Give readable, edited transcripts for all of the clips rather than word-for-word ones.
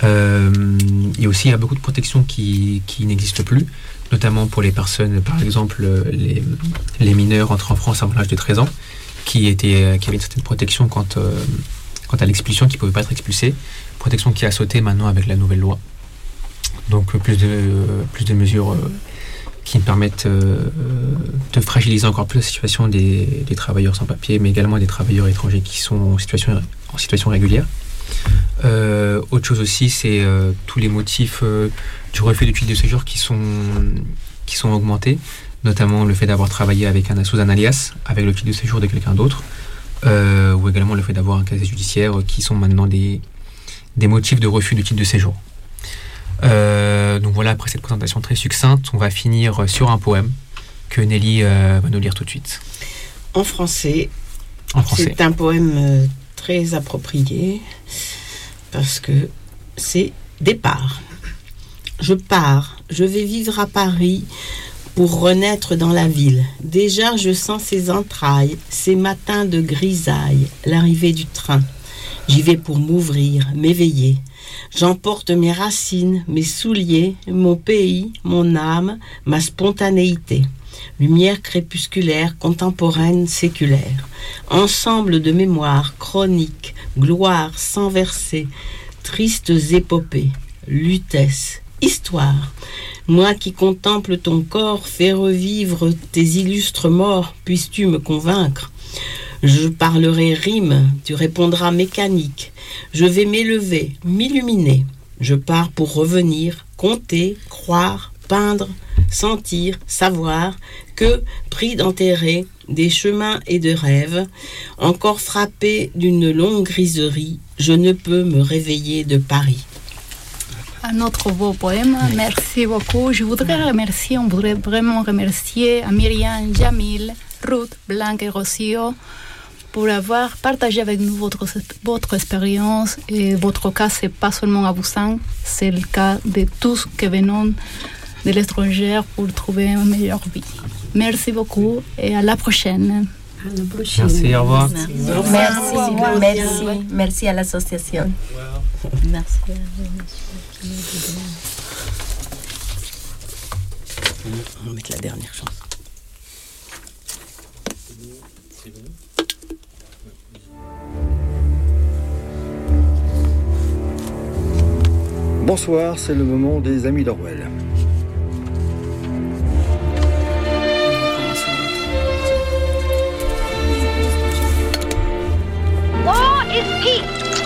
Il y a beaucoup de protections qui n'existent plus, notamment pour les personnes, par exemple les mineurs entrés en France avant l'âge de 13 ans, qui avaient une certaine protection quant à l'expulsion, qui ne pouvaient pas être expulsés. Protection qui a sauté maintenant avec la nouvelle loi. Donc plus de mesures qui permettent de fragiliser encore plus la situation des travailleurs sans papier, mais également des travailleurs étrangers qui sont en situation régulière. Autre chose aussi, c'est tous les motifs du refus de titre de séjour qui sont augmentés, notamment le fait d'avoir travaillé sous un alias, avec le titre de séjour de quelqu'un d'autre, ou également le fait d'avoir un casier judiciaire, qui sont maintenant des motifs de refus de titre de séjour. Donc voilà, après cette présentation très succincte, on va finir sur un poème que Nelly va nous lire tout de suite. En français. C'est un poème très approprié parce que c'est départ. Je pars, je vais vivre à Paris pour renaître dans la ville. Déjà je sens ses entrailles, ces matins de grisaille, l'arrivée du train. J'y vais pour m'ouvrir, m'éveiller. J'emporte mes racines, mes souliers, mon pays, mon âme, ma spontanéité. Lumière crépusculaire, contemporaine, séculaire. Ensemble de mémoires chroniques, gloires sans verser, tristes épopées, lutesses, histoire. Moi qui contemple ton corps, fais revivre tes illustres morts, puisses-tu me convaincre? Je parlerai rime, tu répondras mécanique. Je vais m'élever, m'illuminer. Je pars pour revenir, compter, croire, peindre, sentir, savoir que, pris d'enterrer des chemins et de rêves, encore frappé d'une longue griserie, je ne peux me réveiller de Paris. Un autre beau poème, merci beaucoup. On voudrait vraiment remercier Myriam, Jamil, Ruth, Blanc et Rocio pour avoir partagé avec nous votre expérience. Et votre cas, c'est pas seulement à Busan, c'est le cas de tous qui venons de l'étranger pour trouver une meilleure vie. Merci beaucoup et à la prochaine. Merci, au revoir. Merci à l'association. Merci. On va mettre la dernière chance. Bonsoir, c'est le moment des amis d'Orwell. War is peace.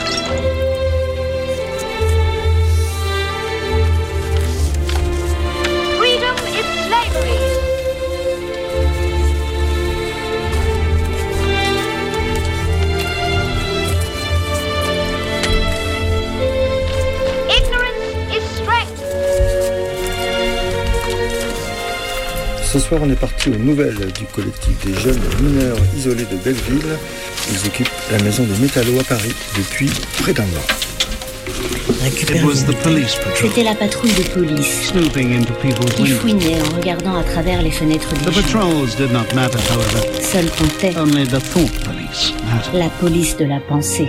Freedom is slavery. Ce soir, on est parti aux nouvelles du collectif des jeunes mineurs isolés de Belleville. Ils occupent la maison des Métallos à Paris depuis près d'un mois. C'était la patrouille de police qui fouinait en regardant à travers les fenêtres des gens. Seul comptait la police de la pensée.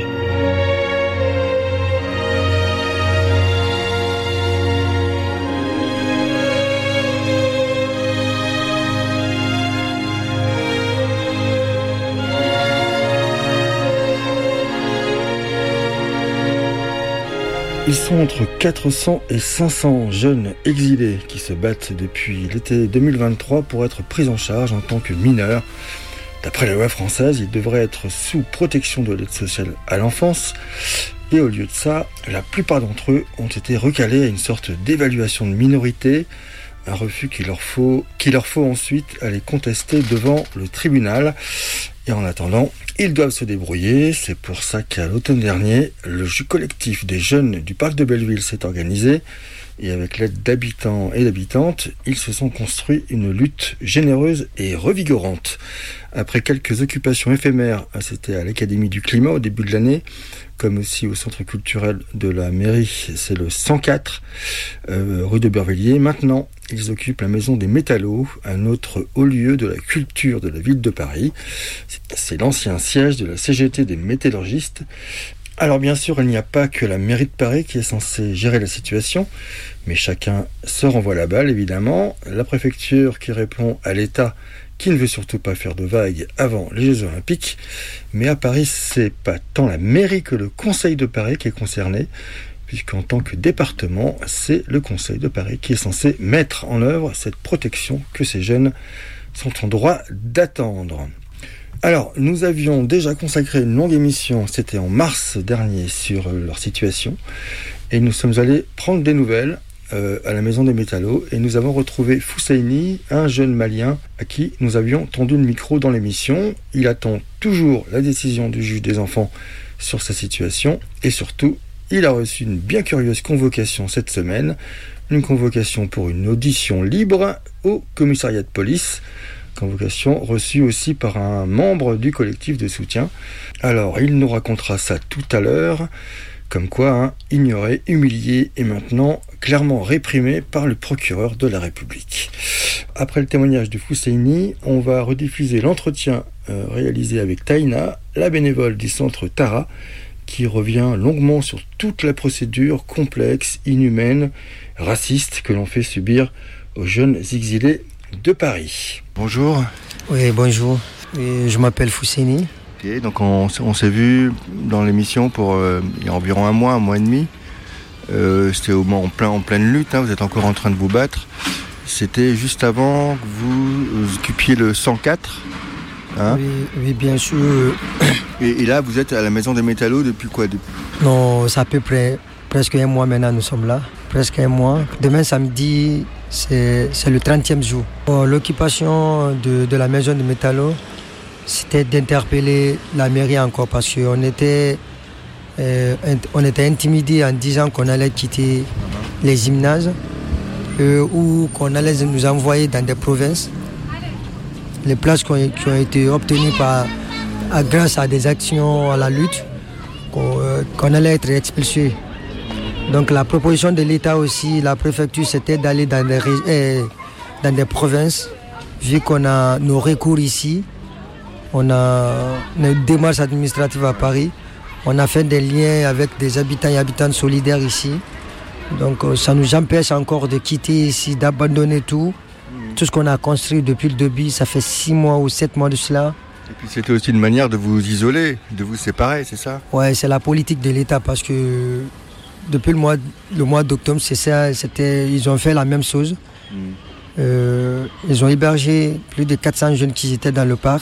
Ils sont entre 400 et 500 jeunes exilés qui se battent depuis l'été 2023 pour être pris en charge en tant que mineurs. D'après la loi française, ils devraient être sous protection de l'aide sociale à l'enfance. Et au lieu de ça, la plupart d'entre eux ont été recalés à une sorte d'évaluation de minorité, un refus qu'il leur faut ensuite aller contester devant le tribunal. Et en attendant, ils doivent se débrouiller. C'est pour ça qu'à l'automne dernier, le collectif des jeunes du parc de Belleville s'est organisé. Et avec l'aide d'habitants et d'habitantes, ils se sont construits une lutte généreuse et revigorante. Après quelques occupations éphémères, c'était à l'Académie du Climat au début de l'année, comme aussi au centre culturel de la mairie, c'est le 104, rue de Bervilliers. Maintenant, ils occupent la maison des Métallos, un autre haut lieu de la culture de la ville de Paris. C'est l'ancien siège de la CGT des métallurgistes. Alors bien sûr, il n'y a pas que la mairie de Paris qui est censée gérer la situation, mais chacun se renvoie la balle évidemment. La préfecture qui répond à l'État qui ne veut surtout pas faire de vagues avant les Jeux Olympiques. Mais à Paris, c'est pas tant la mairie que le Conseil de Paris qui est concerné, puisqu'en tant que département, c'est le Conseil de Paris qui est censé mettre en œuvre cette protection que ces jeunes sont en droit d'attendre. Alors, nous avions déjà consacré une longue émission, c'était en mars dernier, sur leur situation, et nous sommes allés prendre des nouvelles à la maison des métallos, et nous avons retrouvé Fousseini, un jeune malien à qui nous avions tendu le micro dans l'émission. Il attend toujours la décision du juge des enfants sur sa situation, et surtout, il a reçu une bien curieuse convocation cette semaine, une convocation pour une audition libre au commissariat de police, convocation reçue aussi par un membre du collectif de soutien. Alors, il nous racontera ça tout à l'heure, comme quoi, ignoré, humilié et maintenant clairement réprimé par le procureur de la République. Après le témoignage de Fousseini, on va rediffuser l'entretien réalisé avec Taïna, la bénévole du centre Tara, qui revient longuement sur toute la procédure complexe, inhumaine, raciste que l'on fait subir aux jeunes exilés de Paris. Bonjour. Oui, bonjour. Je m'appelle Fousseini. Okay, donc on s'est vu dans l'émission pour il y a environ un mois et demi. C'était en pleine lutte, vous êtes encore en train de vous battre. C'était juste avant que vous occupiez le 104. Oui, bien sûr. Et là, vous êtes à la maison des métallos depuis quoi? Non, c'est à peu près presque un mois maintenant, nous sommes là. Presque un mois. Demain, samedi, c'est le 30e jour. L'occupation de la maison des métallos, c'était d'interpeller la mairie encore parce qu'on était intimidés en disant qu'on allait quitter les gymnases ou qu'on allait nous envoyer dans des provinces. Les places qui ont été obtenues grâce à des actions à la lutte, qu'on allait être expulsés. Donc la proposition de l'État aussi, la préfecture, c'était d'aller dans des provinces. Vu qu'on a nos recours ici, on a une démarche administrative à Paris, on a fait des liens avec des habitants et habitantes solidaires ici. Donc ça nous empêche encore de quitter ici, d'abandonner tout ce qu'on a construit depuis le début. Ça fait 6 mois ou 7 mois de cela. Et puis c'était aussi une manière de vous isoler, de vous séparer, c'est ça? Ouais, c'est la politique de l'État parce que depuis le mois d'octobre, c'est ça, ils ont fait la même chose. Ils ont hébergé plus de 400 jeunes qui étaient dans le parc.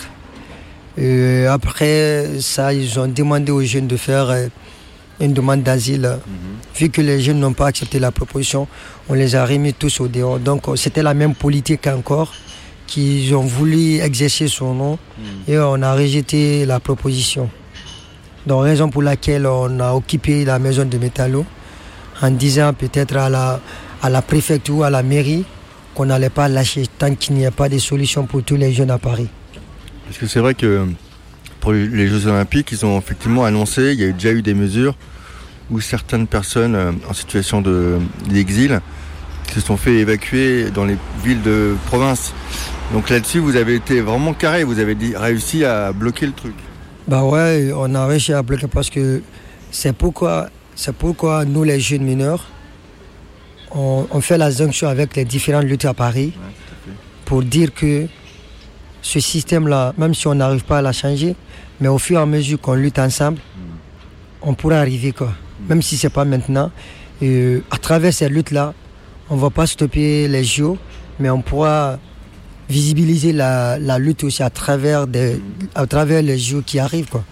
Après ça, ils ont demandé aux jeunes de faire une demande d'asile. Vu que les jeunes n'ont pas accepté la proposition, on les a remis tous au dehors. Donc c'était la même politique encore qu'ils ont voulu exercer son nom et on a rejeté la proposition. Donc raison pour laquelle on a occupé la maison de métallos en disant peut-être à la préfecture, à la mairie, qu'on n'allait pas lâcher tant qu'il n'y a pas de solution pour tous les jeunes à Paris. Parce que c'est vrai que pour les Jeux Olympiques, ils ont effectivement annoncé, il y a déjà eu des mesures où certaines personnes en situation d'exil se sont fait évacuer dans les villes de province. Donc là-dessus, vous avez été vraiment carré, vous avez réussi à bloquer le truc. Ouais, on a réussi à bloquer parce que c'est pourquoi nous, les jeunes mineurs, on fait la jonction avec les différentes luttes à Paris pour dire que ce système-là, même si on n'arrive pas à la changer, mais au fur et à mesure qu'on lutte ensemble, on pourra arriver quoi. Même si ce n'est pas maintenant. Et à travers ces luttes-là, on ne va pas stopper les JO, mais on pourra visibiliser la lutte aussi à travers les JO qui arrivent quoi.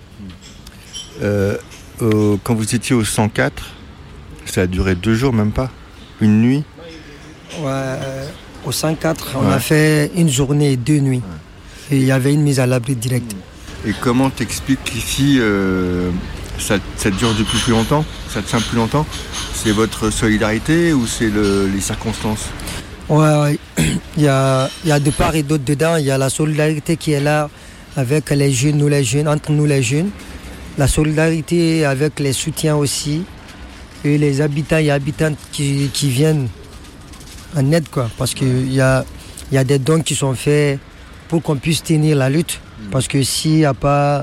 Quand vous étiez au 104, ça a duré 2 jours, même pas? Une nuit? Ouais, au 104, on a fait une journée et 2 nuits. Et il y avait une mise à l'abri directe. Et comment t'expliques qu'ici, ça dure depuis plus longtemps? Ça tient plus longtemps? C'est votre solidarité ou c'est les circonstances? Ouais, il y a de part et d'autre dedans. Il y a la solidarité qui est là avec les jeunes, entre nous les jeunes. La solidarité avec les soutiens aussi. Et les habitants et habitantes qui viennent en aide quoi. Parce qu'il y a des dons qui sont faits pour qu'on puisse tenir la lutte. Parce que s'il n'y a pas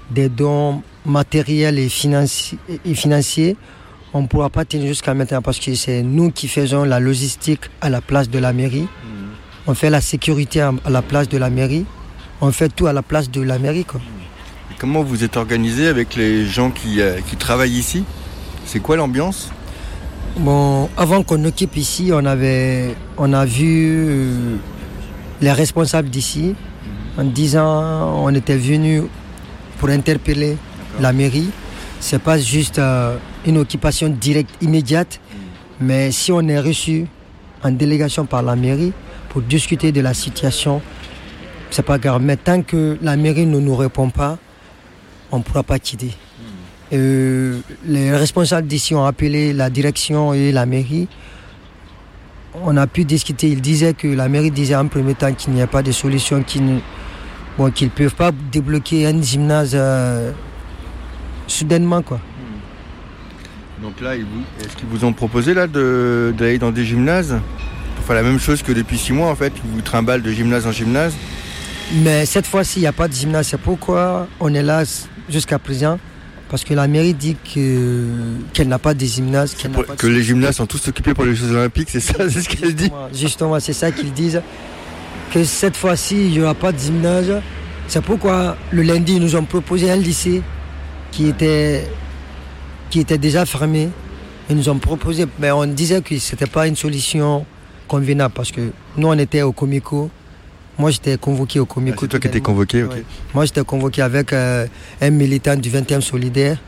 des dons matériels et financiers, on ne pourra pas tenir jusqu'à maintenant parce que c'est nous qui faisons la logistique à la place de la mairie. On fait la sécurité à la place de la mairie. On fait tout à la place de la mairie, quoi. Et comment vous êtes organisé avec les gens qui travaillent ici? C'est quoi l'ambiance? Bon, avant qu'on occupe ici, on a vu les responsables d'ici en disant on était venu pour interpeller la mairie. C'est pas juste une occupation directe, immédiate, mais si on est reçu en délégation par la mairie pour discuter de la situation, c'est pas grave. Mais tant que la mairie ne nous répond pas, on ne pourra pas quitter. Les responsables d'ici ont appelé la direction et la mairie. On a pu discuter. Ils disaient que la mairie disait en premier temps qu'il n'y a pas de solution, qu'ils ne peuvent pas débloquer un gymnase soudainement, quoi. Donc là, est-ce qu'ils vous ont proposé là d'aller dans des gymnases pour faire la même chose que depuis 6 mois en fait? Ils vous trimballent de gymnase en gymnase? Mais cette fois-ci, il n'y a pas de gymnase. C'est pourquoi on est là jusqu'à présent. Parce que la mairie dit qu'elle n'a pas de gymnase. Que les gymnases sont tous occupés pour les Jeux Olympiques, c'est ça? C'est ce qu'elle dit? Justement, c'est ça qu'ils disent. Que cette fois-ci, il n'y aura pas de gymnase. C'est pourquoi le lundi, ils nous ont proposé un lycée qui était déjà fermé. Ils nous ont proposé, mais on disait que ce n'était pas une solution convenable parce que nous, on était au Comico. Moi, j'étais convoqué au Comico. C'est toi qui étais convoqué, ok. Ouais. Moi, j'étais convoqué avec un militant du 20e solidaire,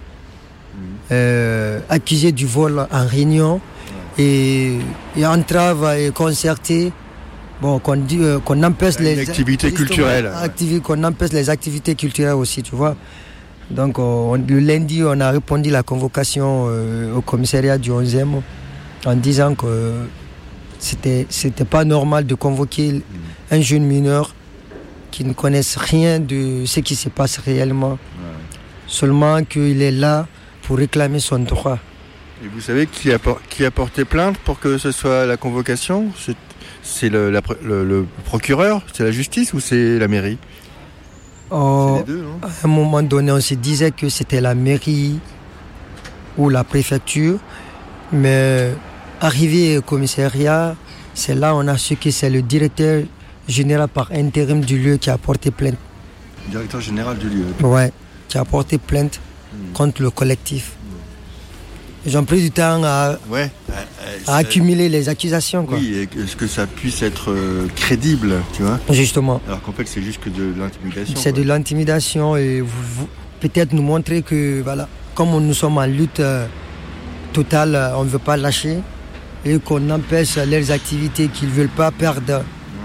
accusé du vol en réunion et entrave et concerté. Bon, qu'on empêche les activités culturelles. Qu'on empêche les activités culturelles aussi, tu vois. Donc, le lundi, on a répondu à la convocation au commissariat du 11e en disant que c'était pas normal de convoquer un jeune mineur qui ne connaisse rien de ce qui se passe réellement. Seulement qu'il est là pour réclamer son droit. Et vous savez qui a porté plainte pour que ce soit la convocation? C'est le procureur? C'est la justice ou c'est la mairie? C'est les deux, non? À un moment donné, on se disait que c'était la mairie ou la préfecture. Mais arrivé au commissariat, c'est là on a su que c'est le directeur général par intérim du lieu qui a porté plainte. Le directeur général du lieu? Ouais, qui a porté plainte contre le collectif. Ils ont pris du temps à accumuler les accusations, quoi. Oui, et est-ce que ça puisse être crédible, tu vois? Justement. Alors qu'en fait, c'est juste que de l'intimidation. C'est de l'intimidation et vous peut-être nous montrer que, voilà, comme nous sommes en lutte totale, on ne veut pas lâcher et qu'on empêche leurs activités, qu'ils ne veulent pas perdre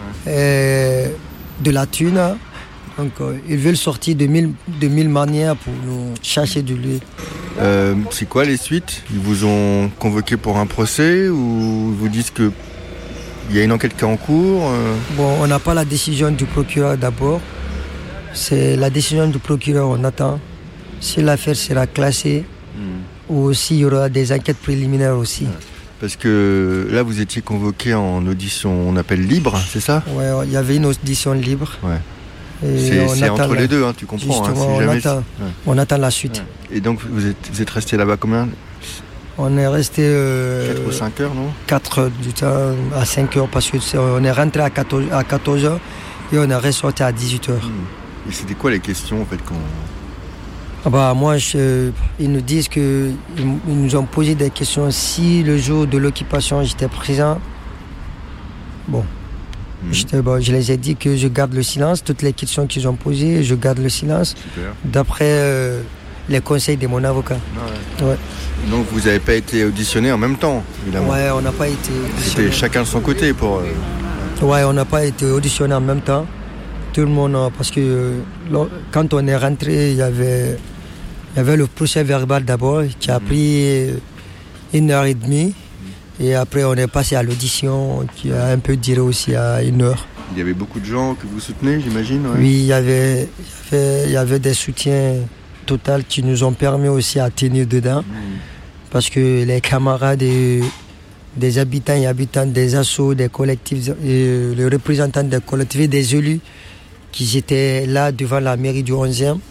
de la thune. Donc, ils veulent sortir de mille manières pour nous chercher du lieu. C'est quoi les suites? Ils vous ont convoqué pour un procès ou ils vous disent qu'il y a une enquête qui est en cours? Bon, on n'a pas la décision du procureur d'abord. C'est la décision du procureur, on attend. Si l'affaire sera classée ou s'il y aura des enquêtes préliminaires aussi. Parce que là, vous étiez convoqué en audition, on appelle libre, c'est ça? Oui, il y avait une audition libre. Ouais. C'est entre les deux, hein, tu comprends. Justement, on attend la suite. Ouais. Et donc, vous êtes resté là-bas combien? On est resté 4 ou 5 heures, non? 4 heures du temps à 5 heures, parce qu'on est rentré à 14 heures et on est ressorti à 18 heures. Et c'était quoi les questions, en fait, moi, ils nous disent qu'ils nous ont posé des questions. Si le jour de l'occupation, j'étais présent, bon... je les ai dit que je garde le silence. Toutes les questions qu'ils ont posées, je garde le silence. Super. D'après les conseils de mon avocat. Ouais. Donc vous n'avez pas été auditionné en même temps, évidemment? Ouais, on n'a pas été auditionné. C'était chacun de son côté pour... Ouais, on n'a pas été auditionné en même temps. Tout le monde, parce que quand on est rentré, il y avait le procès verbal d'abord qui a pris 1h30. Et après, on est passé à l'audition qui a un peu duré aussi à 1 heure. Il y avait beaucoup de gens que vous soutenez, j'imagine? Ouais. Oui, il y avait des soutiens totaux qui nous ont permis aussi à tenir dedans. Parce que les camarades des habitants et habitantes, des assos, des collectifs, les représentants des collectifs, des élus qui étaient là devant la mairie du 11e,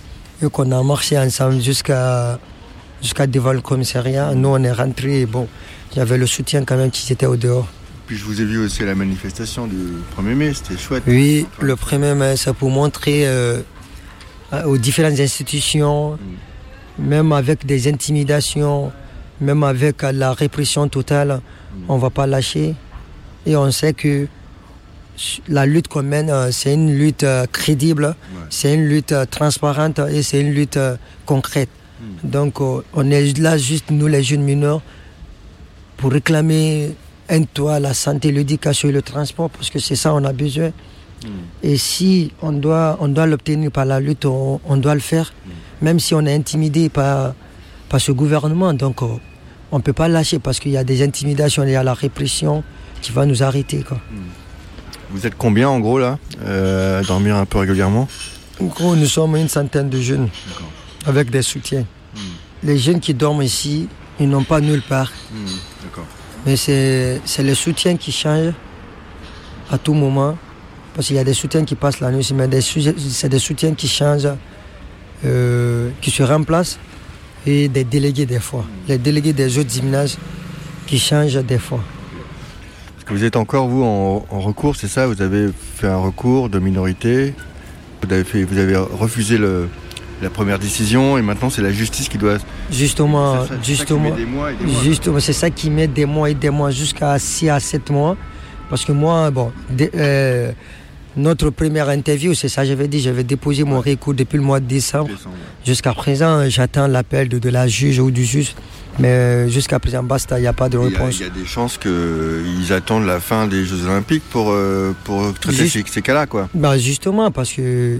et qu'on a marché ensemble jusqu'à devant le commissariat. Nous, on est rentrés, bon, il y avait le soutien quand même qui était au dehors. Puis je vous ai vu aussi à la manifestation du 1er mai, c'était chouette. Oui, le 1er mai, c'est pour montrer aux différentes institutions, même avec des intimidations, même avec la répression totale, on ne va pas lâcher. Et on sait que la lutte qu'on mène, c'est une lutte crédible, c'est une lutte transparente et c'est une lutte concrète. Donc on est là juste, nous les jeunes mineurs, pour réclamer un toit, la santé, l'éducation et le transport, parce que c'est ça on a besoin. Et si on doit l'obtenir par la lutte, on doit le faire, même si on est intimidé par ce gouvernement. Donc on ne peut pas lâcher parce qu'il y a des intimidations, il y a la répression qui va nous arrêter, quoi. Vous êtes combien en gros là, à dormir un peu régulièrement? En gros, nous sommes une centaine de jeunes, avec des soutiens. Les jeunes qui dorment ici, ils n'ont pas nulle part. D'accord. Mais c'est le soutien qui change à tout moment. Parce qu'il y a des soutiens qui passent la nuit, mais c'est des soutiens qui changent, qui se remplacent, et des délégués des fois. Les délégués des autres gymnases qui changent des fois. Parce que vous êtes encore, vous, en recours, c'est ça? Vous avez fait un recours de minorité, vous avez refusé la première décision, et maintenant c'est la justice qui doit... Justement, c'est ça qui met des mois et des mois. Jusqu'à 6 à 7 mois. Parce que moi, notre première interview, c'est ça, j'avais déposé mon recours depuis le mois de décembre. Jusqu'à présent, j'attends l'appel de la juge ou du juge. Mais jusqu'à présent, basta, il n'y a pas de réponse. Il y a des chances qu'ils attendent la fin des Jeux Olympiques pour traiter ces cas-là, quoi. Justement, parce que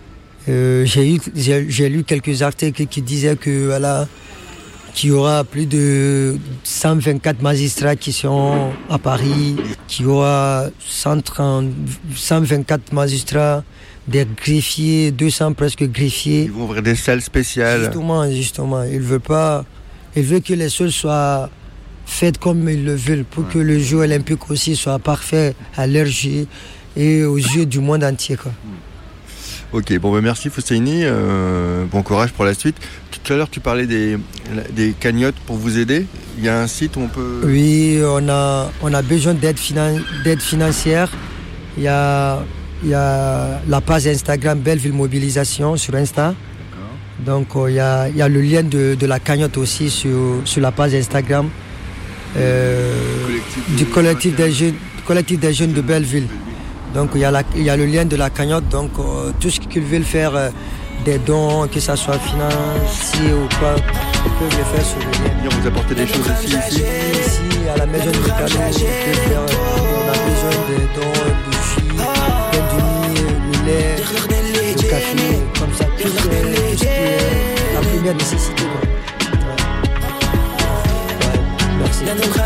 j'ai lu quelques articles qui disaient que voilà, qu'il y aura plus de 124 magistrats qui sont à Paris, qu'il y aura 124 magistrats, des greffiers, 200 presque greffiers. Ils vont ouvrir des salles spéciales. Justement, ils veulent que les choses soient faites comme ils le veulent, pour que le jeu olympique aussi soit parfait à leurs yeux et aux yeux du monde entier, quoi. Ok, merci Fousseini, bon courage pour la suite. Tout à l'heure tu parlais des cagnottes pour vous aider. Il y a un site où on peut... Oui, on a besoin d'aide financière. Il y a la page Instagram Belleville Mobilisation sur Insta. Donc il y a le lien de la cagnotte aussi sur la page Instagram du collectif des jeunes de Belleville. Donc il y a le lien de la cagnotte, donc tout ce qu'ils veulent faire, des dons, que ça soit financier ou quoi, ils peuvent le faire sur le lien. Et vous apportez des choses aussi ici? Ici, à la maison du Canon, on a besoin des dons, du jus, du lait, du café, comme ça, tout ce qui est la première nécessité. Merci.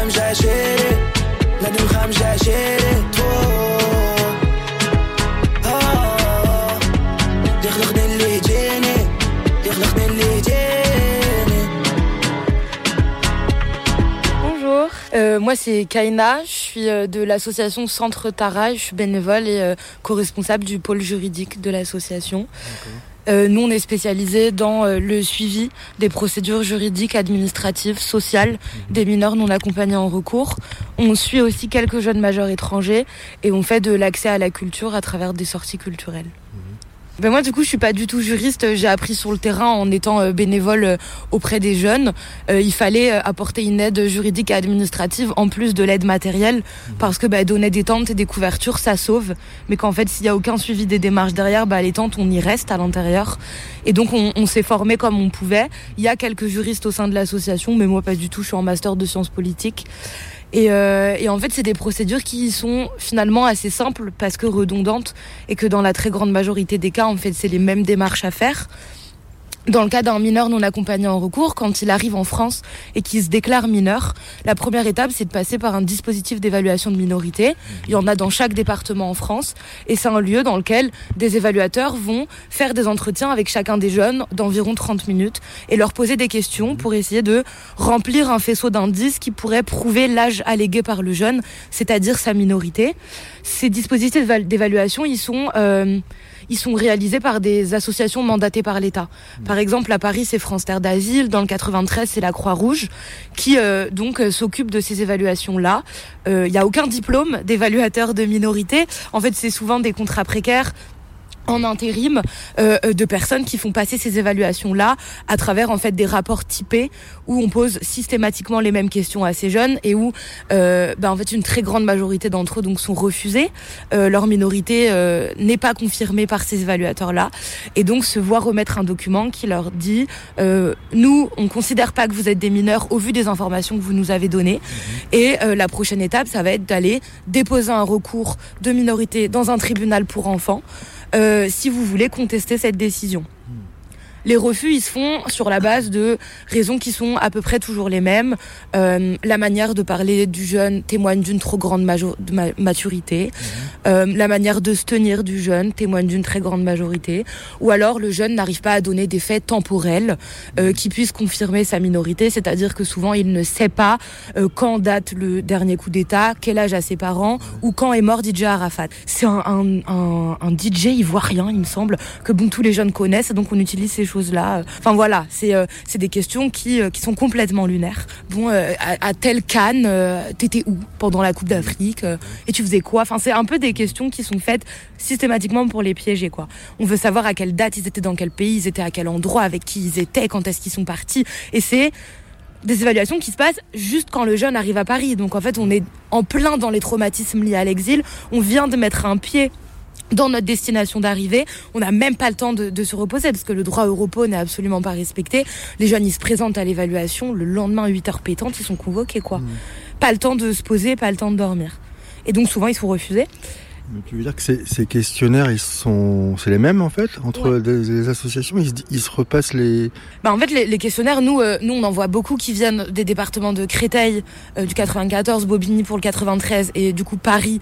Bonjour, moi c'est Kaina, je suis de l'association Centre Tara, je suis bénévole et co-responsable du pôle juridique de l'association. Nous on est spécialisés dans le suivi des procédures juridiques, administratives, sociales des mineurs non accompagnés en recours. On suit aussi quelques jeunes majeurs étrangers et on fait de l'accès à la culture à travers des sorties culturelles. Moi du coup je suis pas du tout juriste, j'ai appris sur le terrain en étant bénévole auprès des jeunes. Il fallait apporter une aide juridique et administrative en plus de l'aide matérielle parce que donner des tentes et des couvertures ça sauve, mais qu'en fait s'il y a aucun suivi des démarches derrière, les tentes on y reste à l'intérieur. Et donc on s'est formé comme on pouvait. Il y a quelques juristes au sein de l'association, mais moi pas du tout, je suis en master de sciences politiques. Et en fait, c'est des procédures qui sont finalement assez simples parce que redondantes et que dans la très grande majorité des cas, en fait, c'est les mêmes démarches à faire. Dans le cas d'un mineur non accompagné en recours, quand il arrive en France et qu'il se déclare mineur, la première étape, c'est de passer par un dispositif d'évaluation de minorité. Il y en a dans chaque département en France. Et c'est un lieu dans lequel des évaluateurs vont faire des entretiens avec chacun des jeunes d'environ 30 minutes et leur poser des questions pour essayer de remplir un faisceau d'indices qui pourrait prouver l'âge allégué par le jeune, c'est-à-dire sa minorité. Ces dispositifs d'évaluation, ils sont réalisés par des associations mandatées par l'État. Par exemple, à Paris, c'est France Terre d'Asile. Dans le 93, c'est la Croix-Rouge qui s'occupe de ces évaluations-là. Il n'y a aucun diplôme d'évaluateur de minorité. En fait, c'est souvent des contrats précaires en intérim de personnes qui font passer ces évaluations-là à travers en fait des rapports typés où on pose systématiquement les mêmes questions à ces jeunes et où en fait une très grande majorité d'entre eux donc sont refusés, leur minorité n'est pas confirmée par ces évaluateurs-là et donc se voient remettre un document qui leur dit nous on considère pas que vous êtes des mineurs au vu des informations que vous nous avez données et la prochaine étape ça va être d'aller déposer un recours de minorité dans un tribunal pour enfants si vous voulez contester cette décision. Les refus, ils se font sur la base de raisons qui sont à peu près toujours les mêmes. La manière de parler du jeune témoigne d'une trop grande maturité. La manière de se tenir du jeune témoigne d'une très grande majorité. Ou alors le jeune n'arrive pas à donner des faits temporels qui puissent confirmer sa minorité. C'est-à-dire que souvent, il ne sait pas quand date le dernier coup d'État, quel âge a ses parents ou quand est mort DJ Arafat. C'est un DJ ivoirien, il me semble, que tous les jeunes connaissent. Donc on utilise ces choses-là. Enfin voilà, c'est des questions qui sont complètement lunaires. Bon, à telle Cannes, t'étais où pendant la Coupe d'Afrique et tu faisais quoi? Enfin, c'est un peu des questions qui sont faites systématiquement pour les piéger, quoi. On veut savoir à quelle date ils étaient, dans quel pays ils étaient, à quel endroit, avec qui ils étaient, quand est-ce qu'ils sont partis. Et c'est des évaluations qui se passent juste quand le jeune arrive à Paris. Donc en fait, on est en plein dans les traumatismes liés à l'exil. On vient de mettre un pied dans notre destination d'arrivée, on n'a même pas le temps de se reposer parce que le droit européen n'est absolument pas respecté. Les jeunes, ils se présentent à l'évaluation, le lendemain, 8h pétantes, ils sont convoqués, quoi. Pas le temps de se poser, pas le temps de dormir. Et donc, souvent, ils sont refusés. Mais tu veux dire que ces questionnaires, c'est les mêmes en fait entre les associations, ils se repassent les. En fait, les questionnaires, nous on en voit beaucoup qui viennent des départements de Créteil, du 94, Bobigny pour le 93 et du coup Paris.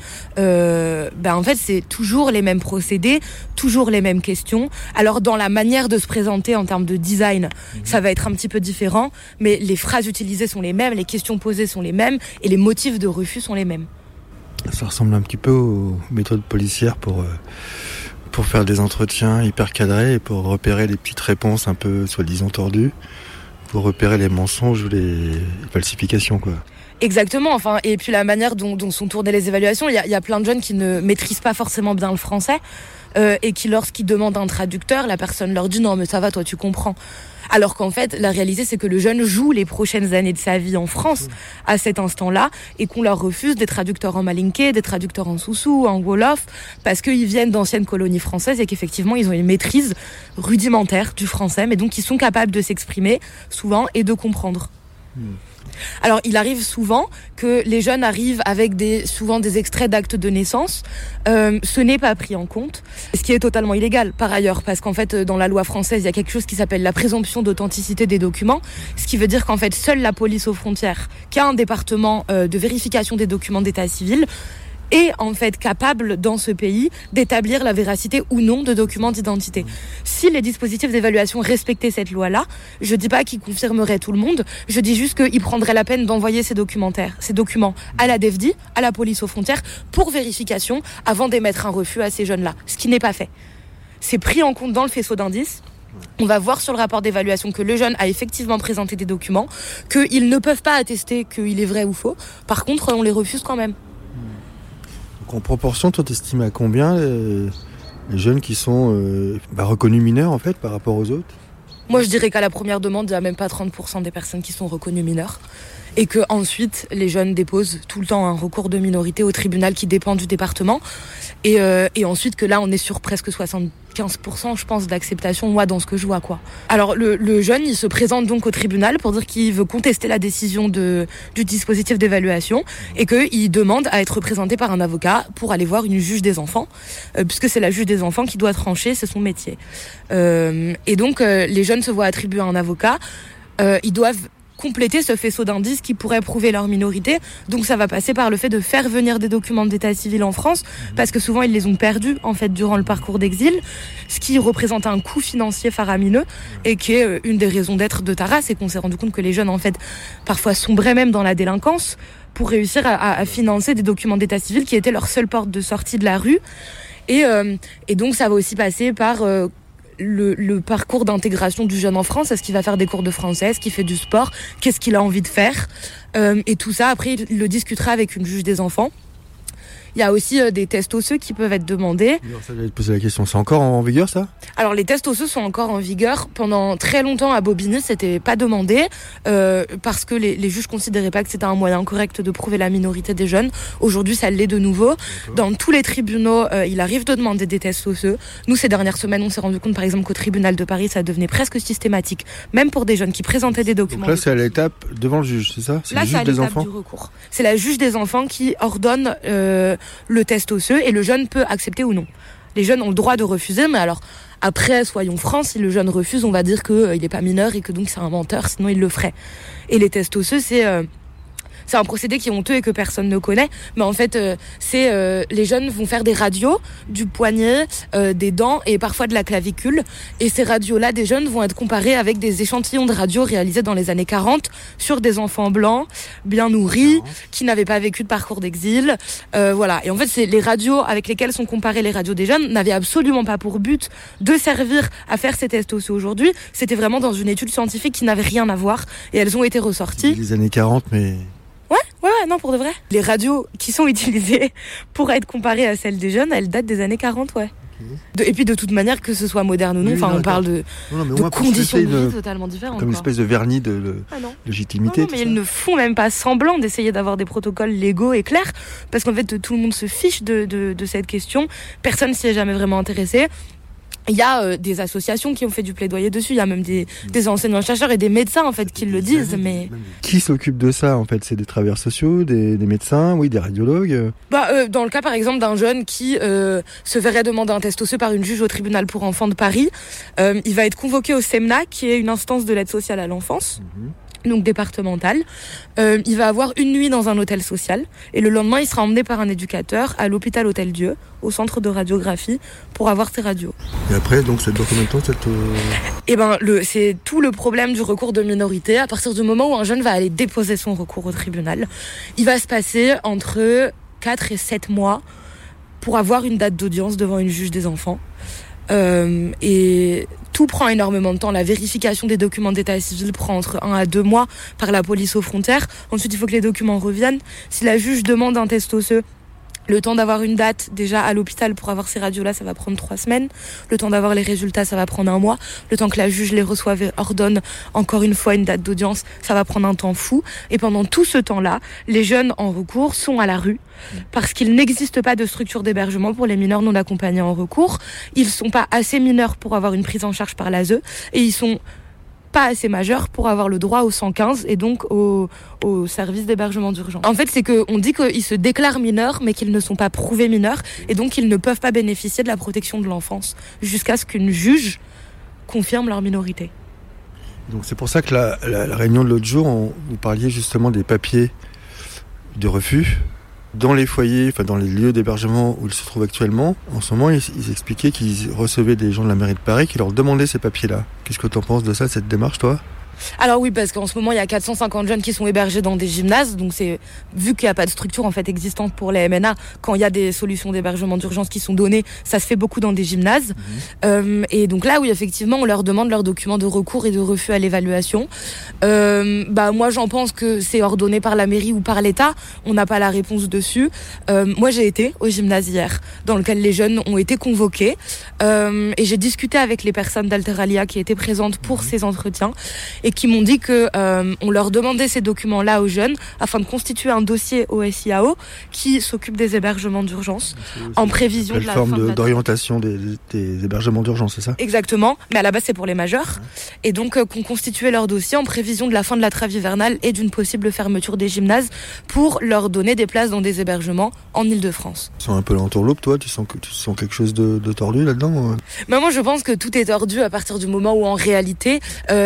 En fait, c'est toujours les mêmes procédés, toujours les mêmes questions. Alors dans la manière de se présenter en termes de design, ça va être un petit peu différent, mais les phrases utilisées sont les mêmes, les questions posées sont les mêmes et les motifs de refus sont les mêmes. Ça ressemble un petit peu aux méthodes policières pour faire des entretiens hyper cadrés et pour repérer les petites réponses un peu soi-disant tordues, pour repérer les mensonges ou les falsifications, quoi. Exactement, enfin, et puis la manière dont sont tournées les évaluations, il y a plein de jeunes qui ne maîtrisent pas forcément bien le français et qui, lorsqu'ils demandent un traducteur, la personne leur dit « Non, mais ça va, toi, tu comprends ». Alors qu'en fait, la réalité, c'est que le jeune joue les prochaines années de sa vie en France à cet instant-là et qu'on leur refuse des traducteurs en malinké, des traducteurs en soussou, en wolof, parce qu'ils viennent d'anciennes colonies françaises et qu'effectivement, ils ont une maîtrise rudimentaire du français, mais donc ils sont capables de s'exprimer souvent et de comprendre. Alors, il arrive souvent que les jeunes arrivent avec souvent des extraits d'actes de naissance. Ce n'est pas pris en compte, ce qui est totalement illégal par ailleurs, parce qu'en fait, dans la loi française, il y a quelque chose qui s'appelle la présomption d'authenticité des documents, ce qui veut dire qu'en fait, seule la police aux frontières, qui a un département de vérification des documents d'état civil, est en fait capable dans ce pays d'établir la véracité ou non de documents d'identité. Si les dispositifs d'évaluation respectaient cette loi-là, je dis pas qu'ils confirmeraient tout le monde, je dis juste qu'ils prendraient la peine d'envoyer ces documents à la DEFDI, à la police aux frontières, pour vérification avant d'émettre un refus à ces jeunes-là, ce qui n'est pas fait. C'est pris en compte dans le faisceau d'indices. On va voir sur le rapport d'évaluation que le jeune a effectivement présenté des documents, qu'ils ne peuvent pas attester qu'il est vrai ou faux. Par contre, on les refuse quand même. En proportion, toi, t'estimes à combien les jeunes qui sont reconnus mineurs, en fait, par rapport aux autres? Moi, je dirais qu'à la première demande, il n'y a même pas 30% des personnes qui sont reconnues mineures. et que ensuite les jeunes déposent tout le temps un recours de minorité au tribunal qui dépend du département, et ensuite que là on est sur presque 75% je pense d'acceptation, moi dans ce que je vois quoi. Alors le jeune il se présente donc au tribunal pour dire qu'il veut contester la décision du dispositif d'évaluation et qu'il demande à être représenté par un avocat pour aller voir une juge des enfants, puisque c'est la juge des enfants qui doit trancher, c'est son métier. Et donc les jeunes se voient attribuer un avocat, ils doivent compléter ce faisceau d'indices qui pourrait prouver leur minorité. Donc ça va passer par le fait de faire venir des documents d'état civil en France, parce que souvent ils les ont perdus en fait durant le parcours d'exil, ce qui représente un coût financier faramineux et qui est une des raisons d'être de Tara, c'est qu'on s'est rendu compte que les jeunes en fait parfois sombraient même dans la délinquance pour réussir à financer des documents d'état civil qui étaient leur seule porte de sortie de la rue. Et donc ça va aussi passer par le parcours d'intégration du jeune en France. Est-ce qu'il va faire des cours de français, est-ce qu'il fait du sport, qu'est-ce qu'il a envie de faire, et tout ça après il le discutera avec une juge des enfants. Il y a aussi des tests osseux qui peuvent être demandés. Alors ça, j'allais te poser la question, c'est encore en vigueur ça ? Alors les tests osseux sont encore en vigueur. Pendant très longtemps à Bobigny, c'était pas demandé parce que les juges considéraient pas que c'était un moyen correct de prouver la minorité des jeunes. Aujourd'hui, ça l'est de nouveau. D'accord. Dans tous les tribunaux, il arrive de demander des tests osseux. Nous, ces dernières semaines, on s'est rendu compte par exemple qu'au tribunal de Paris, ça devenait presque systématique, même pour des jeunes qui présentaient des documents. Donc là, c'est à l'étape devant le juge, c'est ça ? C'est là, le juge c'est à des l'étape enfants ? du recours. C'est la juge des enfants qui ordonne le test osseux et le jeune peut accepter ou non. Les jeunes ont le droit de refuser, mais alors après, soyons francs, si le jeune refuse, on va dire qu'il n'est pas mineur et que donc c'est un menteur, sinon il le ferait. Et les tests osseux, c'est un procédé qui est honteux et que personne ne connaît, mais en fait les jeunes vont faire des radios du poignet, des dents et parfois de la clavicule, et ces radios-là des jeunes vont être comparées avec des échantillons de radio réalisés dans les années 40 sur des enfants blancs bien nourris qui n'avaient pas vécu de parcours d'exil, voilà. Et en fait c'est les radios avec lesquelles sont comparées les radios des jeunes n'avaient absolument pas pour but de servir à faire ces tests osseux aujourd'hui, c'était vraiment dans une étude scientifique qui n'avait rien à voir, et elles ont été ressorties. Les années 40, mais... Ouais, non, pour de vrai. Les radios qui sont utilisées pour être comparées à celles des jeunes, elles datent des années 40, ouais. Okay. Et puis de toute manière, que ce soit moderne ou non, on parle de conditions de vie totalement différentes. Comme une espèce de vernis de légitimité. Non, mais ils ne font même pas semblant d'essayer d'avoir des protocoles légaux et clairs, parce qu'en fait, tout le monde se fiche de cette question. Personne s'y est jamais vraiment intéressé. Il y a des associations qui ont fait du plaidoyer dessus, il y a même des enseignants-chercheurs et des médecins en fait qui le disent, mais... Qui s'occupe de ça en fait ? C'est des travailleurs sociaux, des médecins, oui, des radiologues dans le cas par exemple d'un jeune qui se verrait demander un test osseux par une juge au tribunal pour enfants de Paris, il va être convoqué au SEMNA, qui est une instance de l'aide sociale à l'enfance. Donc départemental. Il va avoir une nuit dans un hôtel social et le lendemain il sera emmené par un éducateur à l'hôpital Hôtel Dieu, au centre de radiographie, pour avoir ses radios. Et après, donc, ça dure combien de temps cette... c'est tout le problème du recours de minorité. À partir du moment où un jeune va aller déposer son recours au tribunal, il va se passer entre 4 et 7 mois pour avoir une date d'audience devant une juge des enfants. Et tout prend énormément de temps. La vérification des documents d'état civil prend entre 1 à 2 mois par la police aux frontières. Ensuite, il faut que les documents reviennent. Si la juge demande un test osseux, le temps d'avoir une date déjà à l'hôpital pour avoir ces radios-là, ça va prendre 3 semaines. Le temps d'avoir les résultats, ça va prendre 1 mois. Le temps que la juge les reçoive et ordonne encore une fois une date d'audience, ça va prendre un temps fou. Et pendant tout ce temps-là, les jeunes en recours sont à la rue parce qu'il n'existe pas de structure d'hébergement pour les mineurs non accompagnés en recours. Ils sont pas assez mineurs pour avoir une prise en charge par l'ASE et ils sont pas assez majeurs pour avoir le droit au 115 et donc au service d'hébergement d'urgence. En fait, c'est qu'on dit qu'ils se déclarent mineurs, mais qu'ils ne sont pas prouvés mineurs, et donc ils ne peuvent pas bénéficier de la protection de l'enfance jusqu'à ce qu'une juge confirme leur minorité. Donc c'est pour ça que la réunion de l'autre jour, vous parliez justement des papiers de refus dans les foyers, enfin dans les lieux d'hébergement où ils se trouvent actuellement. En ce moment, ils expliquaient qu'ils recevaient des gens de la mairie de Paris qui leur demandaient ces papiers-là. Qu'est-ce que tu en penses de ça, cette démarche, toi ? Alors oui, parce qu'en ce moment, il y a 450 jeunes qui sont hébergés dans des gymnases. Donc c'est, vu qu'il n'y a pas de structure en fait existante pour les MNA, quand il y a des solutions d'hébergement d'urgence qui sont données, ça se fait beaucoup dans des gymnases. Et donc là, oui, effectivement, on leur demande leurs documents de recours et de refus à l'évaluation. Moi, j'en pense que c'est ordonné par la mairie ou par l'État. On n'a pas la réponse dessus. Moi, j'ai été au gymnase hier, dans lequel les jeunes ont été convoqués. Et j'ai discuté avec les personnes d'Alteralia qui étaient présentes pour ces entretiens. et qui m'ont dit que on leur demandait ces documents-là aux jeunes afin de constituer un dossier au SIAO qui s'occupe des hébergements d'urgence en prévision de la fin d'orientation des hébergements d'urgence, c'est ça ? Exactement, mais à la base c'est pour les majeurs. Et donc qu'on constituait leur dossier en prévision de la fin de la trêve hivernale et d'une possible fermeture des gymnases pour leur donner des places dans des hébergements en Île-de-France. Tu sens un peu l'entourloupe, toi ? Tu sens quelque chose de tordu là-dedans ? Moi je pense que tout est tordu à partir du moment où en réalité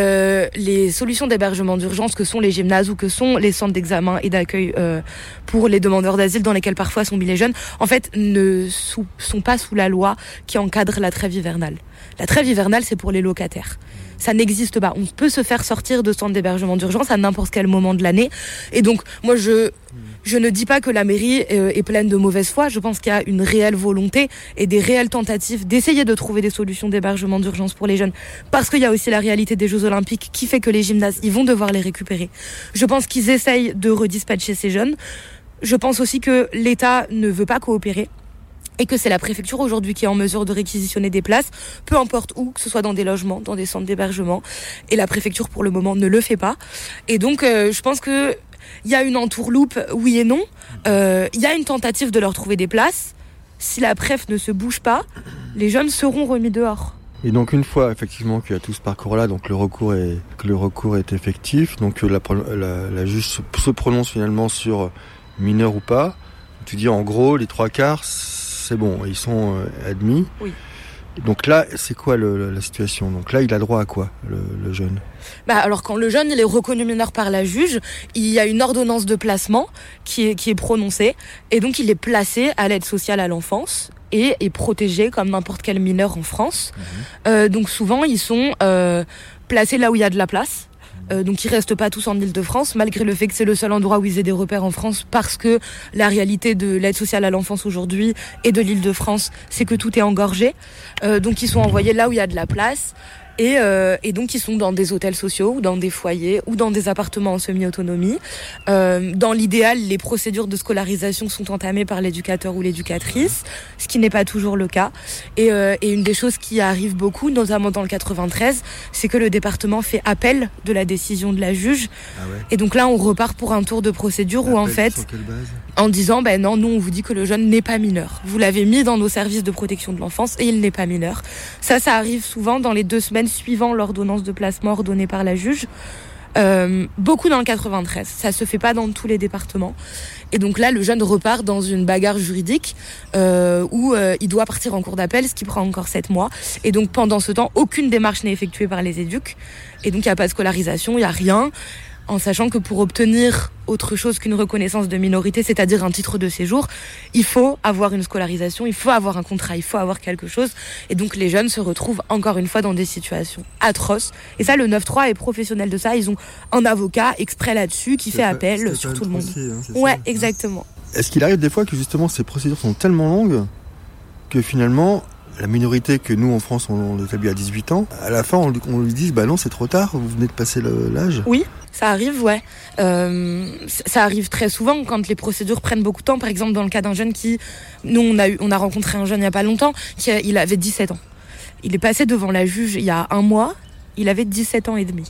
les solutions d'hébergement d'urgence que sont les gymnases ou que sont les centres d'examen et d'accueil pour les demandeurs d'asile dans lesquels parfois sont mis les jeunes, en fait ne sont pas sous la loi qui encadre la trêve hivernale. La trêve hivernale c'est pour les locataires. Ça n'existe pas. On peut se faire sortir de centres d'hébergement d'urgence à n'importe quel moment de l'année. Et donc, moi, je ne dis pas que la mairie est pleine de mauvaise foi. Je pense qu'il y a une réelle volonté et des réelles tentatives d'essayer de trouver des solutions d'hébergement d'urgence pour les jeunes. Parce qu'il y a aussi la réalité des Jeux Olympiques qui fait que les gymnases, ils vont devoir les récupérer. Je pense qu'ils essayent de redispatcher ces jeunes. Je pense aussi que l'État ne veut pas coopérer. Et que c'est la préfecture aujourd'hui qui est en mesure de réquisitionner des places, peu importe où, que ce soit dans des logements, dans des centres d'hébergement. Et la préfecture, pour le moment, ne le fait pas. Et donc, je pense que il y a une entourloupe, oui et non. Il y a une tentative de leur trouver des places. Si la préf ne se bouge pas, les jeunes seront remis dehors. Et donc une fois effectivement qu'il y a tout ce parcours-là, donc le recours est effectif, donc la juge se prononce finalement sur mineur ou pas. Tu dis en gros les 3/4. C'est bon, ils sont admis. Oui. Donc là, c'est quoi la situation ? Donc là, il a droit à quoi, le jeune ? Alors quand le jeune il est reconnu mineur par la juge, il y a une ordonnance de placement qui est prononcée. Et donc il est placé à l'aide sociale à l'enfance et est protégé comme n'importe quel mineur en France. Donc souvent, ils sont placés là où il y a de la place. Donc ils restent pas tous en Île-de-France, malgré le fait que c'est le seul endroit où ils aient des repères en France, parce que la réalité de l'aide sociale à l'enfance aujourd'hui et de l'Île-de-France, c'est que tout est engorgé. Donc ils sont envoyés là où il y a de la place. Et donc ils sont dans des hôtels sociaux ou dans des foyers ou dans des appartements en semi-autonomie. Dans l'idéal, les procédures de scolarisation sont entamées par l'éducateur ou l'éducatrice, ce qui n'est pas toujours le cas. Et une des choses qui arrive beaucoup, notamment dans le 93, c'est que le département fait appel de la décision de la juge. Ah ouais. Et donc là, on repart pour un tour de procédure où en fait, sur quelle base ? En disant non, nous on vous dit que le jeune n'est pas mineur. Vous l'avez mis dans nos services de protection de l'enfance et il n'est pas mineur. Ça arrive souvent dans les 2 semaines suivant l'ordonnance de placement ordonnée par la juge. Beaucoup dans le 93. Ça se fait pas dans tous les départements. Et donc là, le jeune repart dans une bagarre juridique où il doit partir en cour d'appel, ce qui prend encore 7 mois. Et donc pendant ce temps, aucune démarche n'est effectuée par les éducs. Et donc il n'y a pas de scolarisation, il n'y a rien. En sachant que pour obtenir autre chose qu'une reconnaissance de minorité, c'est-à-dire un titre de séjour, il faut avoir une scolarisation, il faut avoir un contrat, il faut avoir quelque chose. Et donc les jeunes se retrouvent encore une fois dans des situations atroces. Et ça, le 9-3 est professionnel de ça. Ils ont un avocat exprès là-dessus qui fait appel sur tout le monde. Ouais, exactement. Est-ce qu'il arrive des fois que justement ces procédures sont tellement longues que finalement la minorité que nous en France on établit à 18 ans, à la fin on lui dit non c'est trop tard, vous venez de passer l'âge ? Oui, ça arrive, ouais. Ça arrive très souvent quand les procédures prennent beaucoup de temps. Par exemple dans le cas d'un jeune nous on a rencontré un jeune il n'y a pas longtemps, il avait 17 ans. Il est passé devant la juge il y a 1 mois, il avait 17 ans et demi.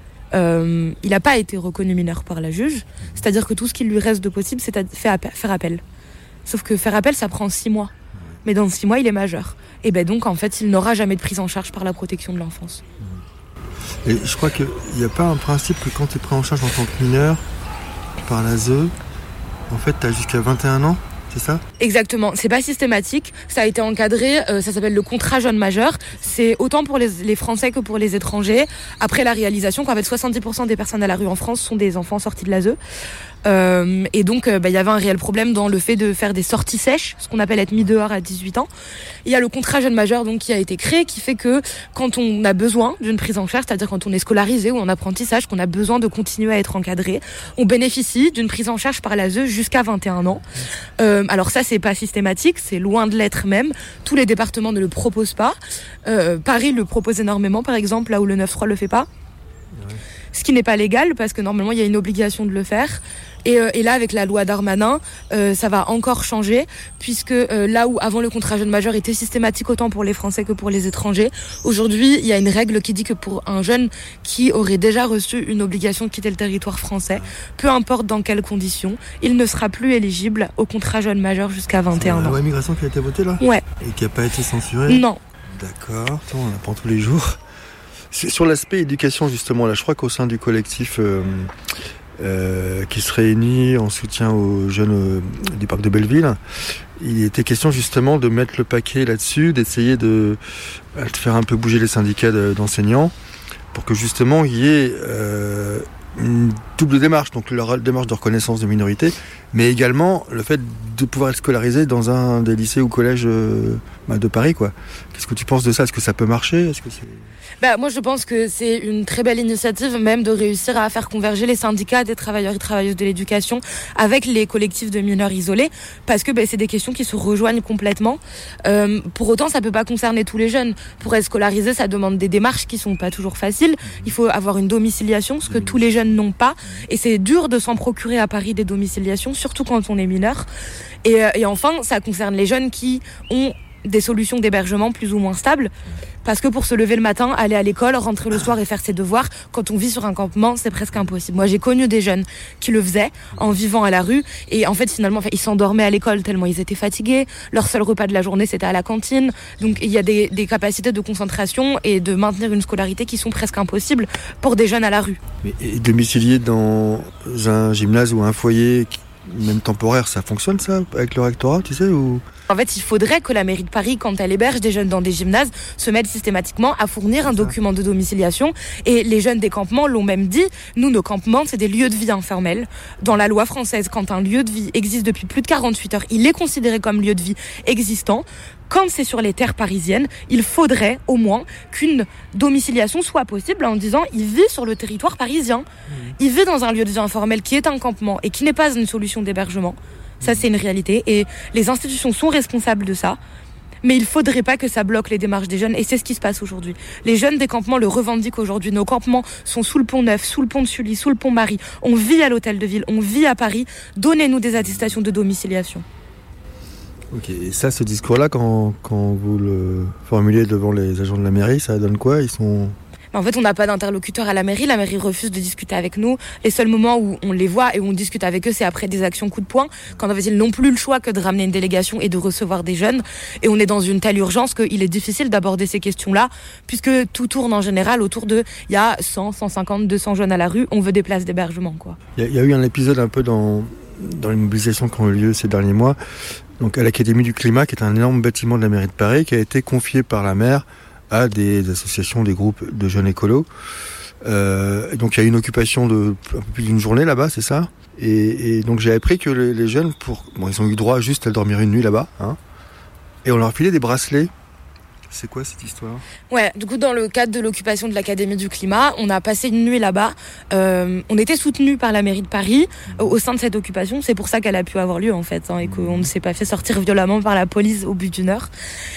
Il n'a pas été reconnu mineur par la juge, c'est-à-dire que tout ce qu'il lui reste de possible c'est faire appel. Sauf que faire appel ça prend 6 mois. Mais dans 6 mois, il est majeur. Et donc, en fait, il n'aura jamais de prise en charge par la protection de l'enfance. Et je crois qu'il n'y a pas un principe que quand tu es pris en charge en tant que mineur par l'ASE, en fait, tu as jusqu'à 21 ans, c'est ça ? Exactement. C'est pas systématique. Ça a été encadré. Ça s'appelle le contrat jeune majeur. C'est autant pour les Français que pour les étrangers. Après la réalisation qu'en fait, 70% des personnes à la rue en France sont des enfants sortis de l'ASE. Et donc il y avait un réel problème dans le fait de faire des sorties sèches, ce qu'on appelle être mis dehors à 18 ans. Il y a le contrat jeune majeur donc qui a été créé, qui fait que quand on a besoin d'une prise en charge, c'est-à-dire quand on est scolarisé ou en apprentissage, qu'on a besoin de continuer à être encadré, on bénéficie d'une prise en charge par l'ASE jusqu'à 21 ans. Alors ça c'est pas systématique, c'est loin de l'être même. Tous les départements ne le proposent pas. Paris le propose énormément par exemple, là où le 9-3 le fait pas. Ce qui n'est pas légal parce que normalement il y a une obligation de le faire Et là, avec la loi Darmanin, ça va encore changer, puisque là où avant le contrat jeune majeur était systématique autant pour les Français que pour les étrangers, aujourd'hui, il y a une règle qui dit que pour un jeune qui aurait déjà reçu une obligation de quitter le territoire français, peu importe dans quelles conditions, il ne sera plus éligible au contrat jeune majeur jusqu'à 21 ans. La loi immigration qui a été votée là ? Ouais. Et qui n'a pas été censurée ? Non. D'accord, on apprend tous les jours. C'est sur l'aspect éducation justement, là je crois qu'au sein du collectif qui se réunit en soutien aux jeunes du parc de Belleville, il était question justement de mettre le paquet là-dessus, d'essayer de faire un peu bouger les syndicats d'enseignants pour que justement il y ait une double démarche, donc la démarche de reconnaissance de minorité, mais également le fait de pouvoir être scolarisé dans un des lycées ou collèges de Paris, quoi. Qu'est-ce que tu penses de ça ? Est-ce que ça peut marcher ? Est-ce que c'est... Moi, je pense que c'est une très belle initiative, même de réussir à faire converger les syndicats des travailleurs et travailleuses de l'éducation avec les collectifs de mineurs isolés, parce que c'est des questions qui se rejoignent complètement. Pour autant, ça peut pas concerner tous les jeunes. Pour être scolarisé, ça demande des démarches qui sont pas toujours faciles. Il faut avoir une domiciliation, ce que tous les jeunes n'ont pas, et c'est dur de s'en procurer à Paris des domiciliations, surtout quand on est mineur. Et enfin, ça concerne les jeunes qui ont des solutions d'hébergement plus ou moins stables, parce que pour se lever le matin, aller à l'école, rentrer le soir et faire ses devoirs, quand on vit sur un campement, c'est presque impossible. Moi, j'ai connu des jeunes qui le faisaient en vivant à la rue, et en fait, finalement, ils s'endormaient à l'école tellement ils étaient fatigués. Leur seul repas de la journée, c'était à la cantine. Donc, il y a des capacités de concentration et de maintenir une scolarité qui sont presque impossibles pour des jeunes à la rue. Et domicilier dans un gymnase ou un foyer, même temporaire, ça fonctionne ça, avec le rectorat, tu sais, ou... En fait, il faudrait que la mairie de Paris, quand elle héberge des jeunes dans des gymnases, se mette systématiquement à fournir un document de domiciliation. Et les jeunes des campements l'ont même dit. Nous, nos campements, c'est des lieux de vie informels. Dans la loi française, quand un lieu de vie existe depuis plus de 48 heures, il est considéré comme lieu de vie existant. Quand c'est sur les terres parisiennes, il faudrait au moins qu'une domiciliation soit possible en disant il vit sur le territoire parisien. Il vit dans un lieu de vie informel qui est un campement et qui n'est pas une solution d'hébergement. Ça, c'est une réalité. Et les institutions sont responsables de ça. Mais il ne faudrait pas que ça bloque les démarches des jeunes. Et c'est ce qui se passe aujourd'hui. Les jeunes des campements le revendiquent aujourd'hui. Nos campements sont sous le pont Neuf, sous le pont de Sully, sous le pont Marie. On vit à l'hôtel de ville, on vit à Paris. Donnez-nous des attestations de domiciliation. Ok, et ça, ce discours-là, quand vous le formulez devant les agents de la mairie, ça donne quoi ? Ils sont... En fait, on n'a pas d'interlocuteur à la mairie refuse de discuter avec nous. Les seuls moments où on les voit et où on discute avec eux, c'est après des actions coup de poing, quand en fait, ils n'ont plus le choix que de ramener une délégation et de recevoir des jeunes. Et on est dans une telle urgence qu'il est difficile d'aborder ces questions-là, puisque tout tourne en général autour de, il y a 100, 150, 200 jeunes à la rue, on veut des places d'hébergement, quoi. Il y a eu un épisode un peu dans les mobilisations qui ont eu lieu ces derniers mois, donc à l'Académie du Climat, qui est un énorme bâtiment de la mairie de Paris, qui a été confié par la maire à des associations, des groupes de jeunes écolos. Donc il y a eu une occupation de un peu plus d'une journée là-bas, c'est ça ? Et donc j'ai appris que les jeunes, ils ont eu droit juste à dormir une nuit là-bas, hein, et on leur filait des bracelets. C'est quoi cette histoire ? Ouais, du coup, dans le cadre de l'occupation de l'Académie du Climat, on a passé une nuit là-bas. On était soutenus par la mairie de Paris au sein de cette occupation. C'est pour ça qu'elle a pu avoir lieu, en fait, et qu'on ne s'est pas fait sortir violemment par la police au bout d'une heure.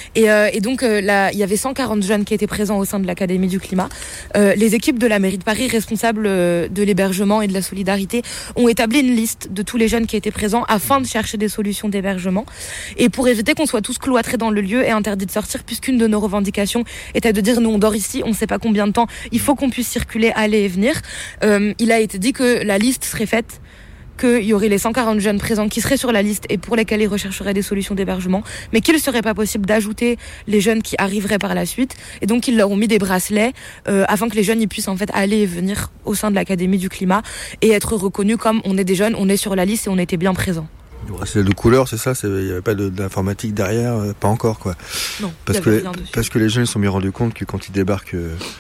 Et donc, là, il y avait 140 jeunes qui étaient présents au sein de l'Académie du Climat. Les équipes de la mairie de Paris, responsables de l'hébergement et de la solidarité, ont établi une liste de tous les jeunes qui étaient présents afin de chercher des solutions d'hébergement. Et pour éviter qu'on soit tous cloîtrés dans le lieu et interdits de sortir, puisqu'une de nos revendications était de dire nous on dort ici, on ne sait pas combien de temps, il faut qu'on puisse circuler, aller et venir. Il a été dit que la liste serait faite, qu'il y aurait les 140 jeunes présents qui seraient sur la liste et pour lesquels ils rechercheraient des solutions d'hébergement, mais qu'il ne serait pas possible d'ajouter les jeunes qui arriveraient par la suite. Et donc ils leur ont mis des bracelets afin que les jeunes ils puissent en fait aller et venir au sein de l'Académie du Climat et être reconnus comme on est des jeunes, on est sur la liste et on était bien présents. C'est de couleur, c'est ça ? Il n'y avait pas d'informatique derrière, pas encore, quoi. Non, parce que les jeunes se sont bien rendus compte que quand ils débarquent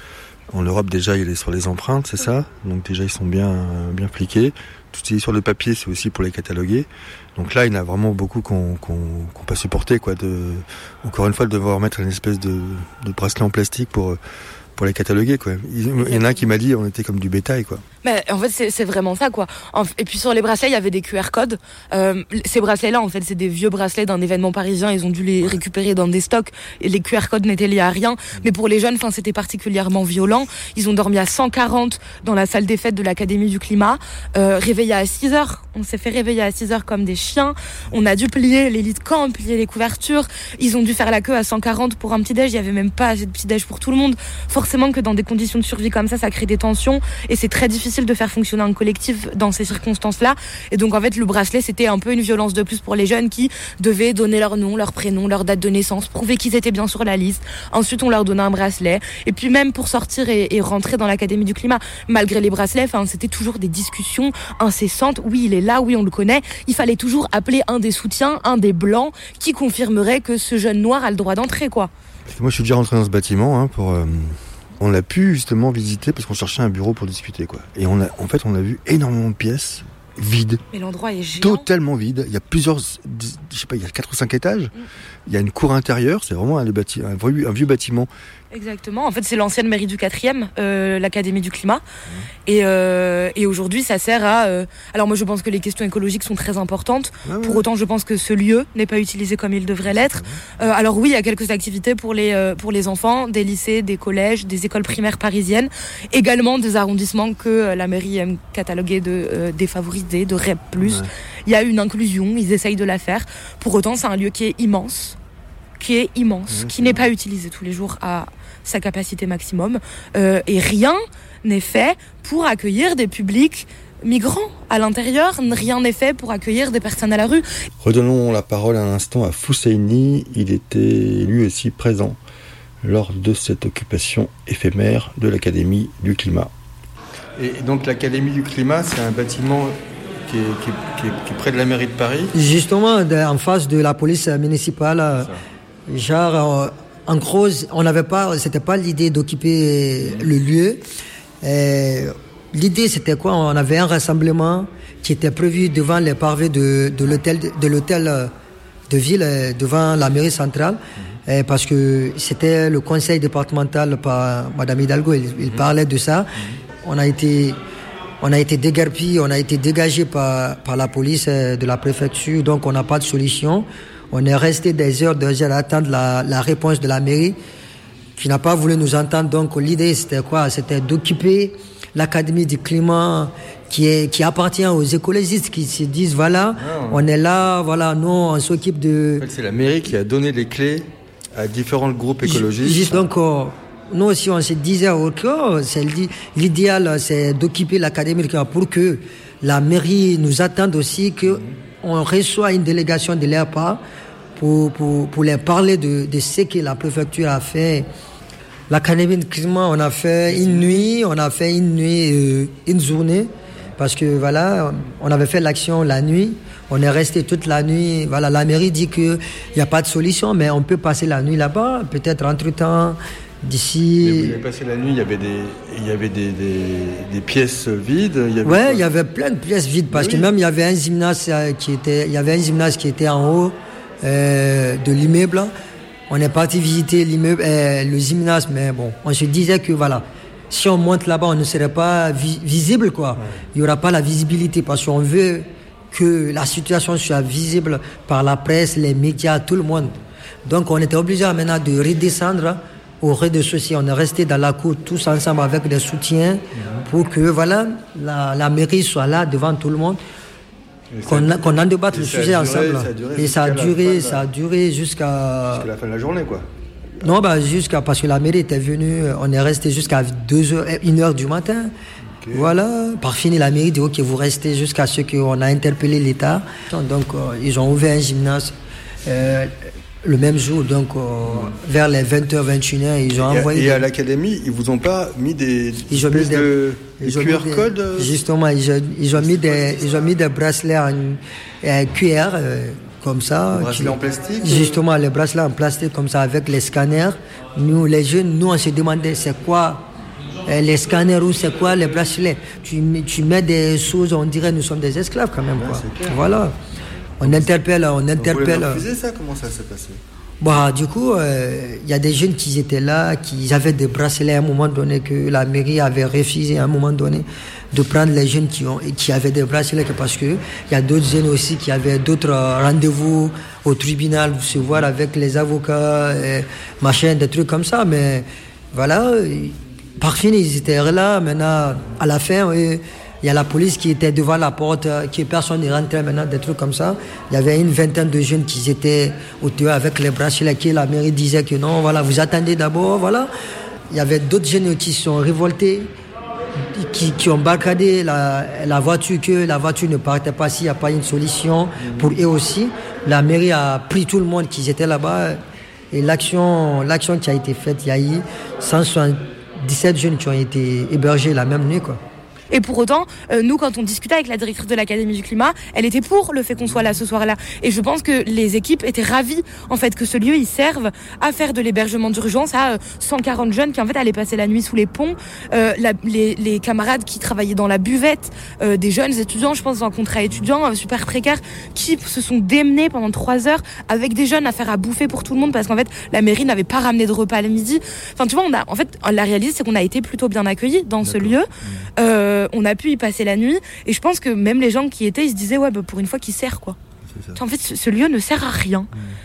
en Europe, déjà, il est sur les empreintes, c'est ça ? Donc déjà, ils sont bien fliqués. Tout ce qui est sur le papier, c'est aussi pour les cataloguer. Donc là, il y en a vraiment beaucoup qu'on pas supporté, quoi. Encore une fois, de devoir mettre une espèce de bracelet en plastique pour les cataloguer, quoi. Il y en a un qui m'a dit on était comme du bétail, quoi. Mais en fait, c'est vraiment ça, quoi. Et puis sur les bracelets, il y avait des QR codes. Ces bracelets-là, en fait, c'est des vieux bracelets d'un événement parisien. Ils ont dû les récupérer dans des stocks. Et les QR codes n'étaient liés à rien. Mais pour les jeunes, c'était particulièrement violent. Ils ont dormi à 140 dans la salle des fêtes de l'Académie du Climat. Réveillés à 6h. On s'est fait réveiller à 6h comme des chiens. On a dû plier les lits de camp, plier les couvertures. Ils ont dû faire la queue à 140 pour un petit-déj. Il y avait même pas assez de petit-déj pour tout le monde. Forcément que dans des conditions de survie comme ça crée des tensions. Et c'est très difficile de faire fonctionner un collectif dans ces circonstances-là. Et donc, en fait, le bracelet, c'était un peu une violence de plus pour les jeunes qui devaient donner leur nom, leur prénom, leur date de naissance, prouver qu'ils étaient bien sur la liste. Ensuite, on leur donnait un bracelet. Et puis, même pour sortir et rentrer dans l'Académie du Climat, malgré les bracelets, c'était toujours des discussions incessantes. Oui, il est là, oui, on le connaît. Il fallait toujours appeler un des soutiens, un des blancs, qui confirmerait que ce jeune noir a le droit d'entrer, quoi. Moi, je suis déjà rentré dans ce bâtiment on l'a pu justement visiter parce qu'on cherchait un bureau pour discuter, quoi. Et on a vu énormément de pièces vides. Mais l'endroit est géant. Totalement vide. Il y a il y a 4 ou 5 étages. Il y a une cour intérieure. C'est vraiment un vieux bâtiment. Exactement. En fait, c'est l'ancienne mairie du 4e, l'Académie du Climat. Et aujourd'hui, ça sert à... Alors moi, je pense que les questions écologiques sont très importantes. Pour autant, je pense que ce lieu n'est pas utilisé comme il devrait l'être. Alors oui, il y a quelques activités pour les enfants, des lycées, des collèges, des écoles primaires parisiennes. Également des arrondissements que la mairie aime cataloguer de défavorisés, de REP+. Il y a une inclusion, ils essayent de la faire. Pour autant, c'est un lieu qui est immense, qui n'est pas utilisé tous les jours à sa capacité maximum. Et rien n'est fait pour accueillir des publics migrants à l'intérieur. Rien n'est fait pour accueillir des personnes à la rue. Redonnons la parole un instant à Fousseini. Il était lui aussi présent lors de cette occupation éphémère de l'Académie du Climat. Et donc l'Académie du Climat, c'est un bâtiment qui est près de la mairie de Paris. Justement, en face de la police municipale. En gros, c'était pas l'idée d'occuper le lieu. L'idée, c'était quoi? On avait un rassemblement qui était prévu devant les pavés de l'hôtel de ville, devant la mairie centrale, parce que c'était le conseil départemental par Madame Hidalgo. Il parlait de ça. On a été déguerpis, on a été dégagés par la police de la préfecture, donc on n'a pas de solution. On est resté des heures à attendre la réponse de la mairie qui n'a pas voulu nous entendre. Donc l'idée, c'était quoi? C'était d'occuper l'Académie du Climat qui appartient aux écologistes qui se disent on est là, nous on s'occupe de... En fait, c'est la mairie qui a donné les clés à différents groupes écologistes. Donc nous aussi on se disait l'idéal c'est d'occuper l'Académie du Climat pour que la mairie nous attende aussi, qu'on reçoit une délégation de leur part pour les parler de ce que la préfecture a fait. L'Académie du Climat, on a fait une nuit, une journée, parce que on avait fait l'action la nuit, on est resté toute la nuit. La mairie dit qu'il n'y a pas de solution, mais on peut passer la nuit là-bas, peut-être entre-temps, d'ici... Vous avez passé la nuit, il y avait des pièces vides. Il y avait plein de pièces vides, parce que même il y avait un gymnase qui était en haut de l'immeuble. On est parti visiter l'immeuble, le gymnase, mais bon, on se disait que si on monte là-bas, on ne serait pas visible, quoi. Il n'y aura pas la visibilité, parce qu'on veut que la situation soit visible par la presse, les médias, tout le monde. Donc on était obligé maintenant de redescendre au rez-de-chaussée. On est resté dans la cour tous ensemble avec des soutiens pour que la mairie soit là devant tout le monde, qu'on en débatte le sujet ensemble. Ça a duré jusqu'à la fin de la journée, quoi. Non, parce que la mairie était venue, on est resté jusqu'à 1h du matin. Okay. Par finir, la mairie dit ok, vous restez jusqu'à ce qu'on a interpellé l'État. Donc ils ont ouvert un gymnase le même jour, donc vers les 20h, 21h, ils ont envoyé... Et à l'Académie, ils vous ont pas mis des espèces de QR codes? Justement, ils ont mis des bracelets en QR, comme ça. Des bracelets en plastique? Justement, les bracelets en plastique, comme ça, avec les scanners. Nous, les jeunes, on se demandait c'est quoi les scanners ou c'est quoi les bracelets. Tu mets des choses, on dirait nous sommes des esclaves quand même, quoi. On interpelle. Vous voulez refuser ça? Comment ça s'est passé? Du coup, y a des jeunes qui étaient là, qui avaient des bracelets à un moment donné, que la mairie avait refusé à un moment donné de prendre les jeunes qui avaient des bracelets, parce que y a d'autres jeunes aussi qui avaient d'autres rendez-vous au tribunal, se voir avec les avocats, des trucs comme ça. Mais voilà, par fin, ils étaient là. Maintenant, à la fin, il y a la police qui était devant la porte, que personne ne rentrait maintenant, des trucs comme ça. Il y avait une vingtaine de jeunes qui étaient au théâtre avec les bracelets, qui la mairie disait que non, voilà, vous attendez d'abord, voilà. Il y avait d'autres jeunes qui sont révoltés, qui ont barricadé la voiture, que la voiture ne partait pas s'il n'y a pas une solution pour eux aussi. La mairie a pris tout le monde qui était là-bas, et l'action qui a été faite, il y a eu 177 jeunes qui ont été hébergés la même nuit, quoi. Et pour autant, nous, quand on discutait avec la directrice de l'Académie du Climat, elle était pour le fait qu'on soit là ce soir-là. Et je pense que les équipes étaient ravies, en fait, que ce lieu, il serve à faire de l'hébergement d'urgence à 140 jeunes qui, en fait, allaient passer la nuit sous les ponts. Les camarades qui travaillaient dans la buvette, des jeunes étudiants, je pense, en contrat étudiant, super précaires, qui se sont démenés pendant 3 heures avec des jeunes à faire à bouffer pour tout le monde, parce qu'en fait, la mairie n'avait pas ramené de repas le midi. Enfin, tu vois, la réalité, c'est qu'on a été plutôt bien accueillis dans ce lieu. On a pu y passer la nuit, et je pense que même les gens qui étaient, ils se disaient pour une fois qu'il sert, quoi. En fait, ce lieu ne sert à rien.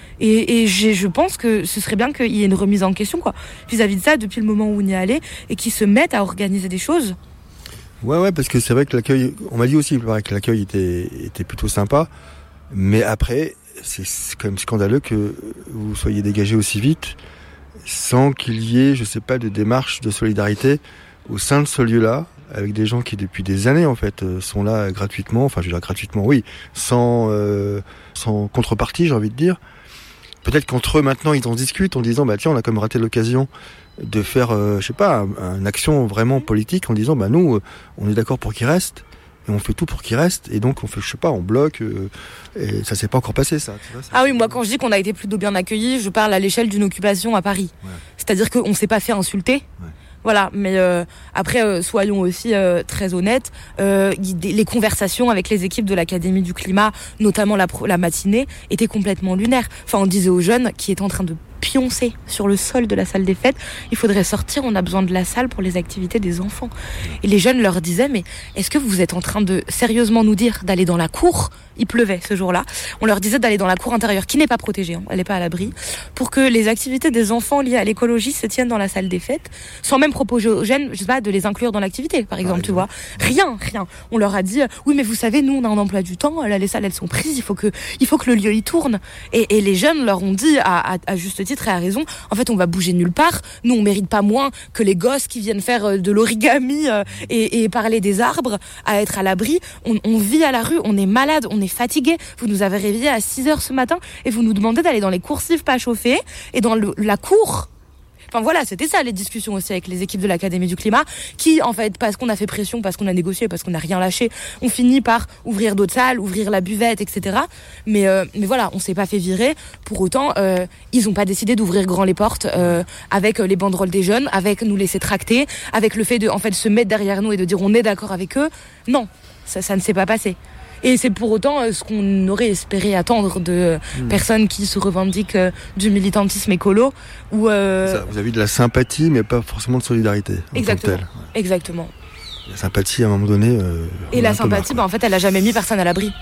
Et je pense que ce serait bien qu'il y ait une remise en question, quoi, vis-à-vis de ça, depuis le moment où on y est allé, et qu'ils se mettent à organiser des choses. Ouais, parce que c'est vrai que l'accueil, on m'a dit aussi que l'accueil était plutôt sympa, mais après, c'est quand même scandaleux que vous soyez dégagé aussi vite, sans qu'il y ait, je sais pas, de démarche de solidarité au sein de ce lieu-là, avec des gens qui depuis des années en fait sont là gratuitement, enfin je veux dire gratuitement oui, sans contrepartie, j'ai envie de dire. Peut-être qu'entre eux maintenant ils en discutent en disant tiens, on a comme raté l'occasion de faire je sais pas, une action vraiment politique en disant nous on est d'accord pour qu'ils restent et on fait tout pour qu'ils restent, et donc on fait, je sais pas, on bloque et ça s'est pas encore passé, ça, tu vois, Ah oui, moi quand je dis qu'on a été plutôt bien accueillis, je parle à l'échelle d'une occupation à Paris. C'est-à-dire qu'on s'est pas fait insulter. Voilà, mais après, soyons aussi très honnêtes, les conversations avec les équipes de l'Académie du Climat, notamment la matinée, étaient complètement lunaires. Enfin, on disait aux jeunes qui étaient en train de pioncer sur le sol de la salle des fêtes, il faudrait sortir, on a besoin de la salle pour les activités des enfants. Et les jeunes leur disaient, mais est-ce que vous êtes en train de sérieusement nous dire d'aller dans la cour ? Il pleuvait ce jour-là. On leur disait d'aller dans la cour intérieure, qui n'est pas protégée, elle n'est pas à l'abri, pour que les activités des enfants liées à l'écologie se tiennent dans la salle des fêtes, sans même proposer aux jeunes, je sais pas, de les inclure dans l'activité, par exemple, tu vois. Rien. On leur a dit, oui, mais vous savez, nous, on a un emploi du temps, là, les salles, elles sont prises, il faut que le lieu y tourne. Et les jeunes leur ont dit, à juste titre et à raison, en fait, on va bouger nulle part. Nous, on mérite pas moins que les gosses qui viennent faire de l'origami et parler des arbres, à être à l'abri. On vit à la rue, on est malade, on est fatigué. Vous nous avez réveillés à 6h ce matin et vous nous demandez d'aller dans les coursives pas chauffées et dans la cour. Enfin voilà, c'était ça les discussions aussi avec les équipes de l'Académie du Climat, qui en fait, parce qu'on a fait pression, parce qu'on a négocié, parce qu'on n'a rien lâché, on finit par ouvrir d'autres salles, ouvrir la buvette, etc. Mais voilà, on s'est pas fait virer. Pour autant, ils ont pas décidé d'ouvrir grand les portes avec les banderoles des jeunes, avec nous laisser tracter, avec le fait de en fait se mettre derrière nous et de dire on est d'accord avec eux. Non, ça ne s'est pas passé. Et c'est pour autant ce qu'on aurait espéré attendre de personnes qui se revendiquent du militantisme écolo. Ou ça, vous avez de la sympathie, mais pas forcément de solidarité. Exactement. Exactement. La sympathie, à un moment donné... et la sympathie, en fait, elle a jamais mis personne à l'abri.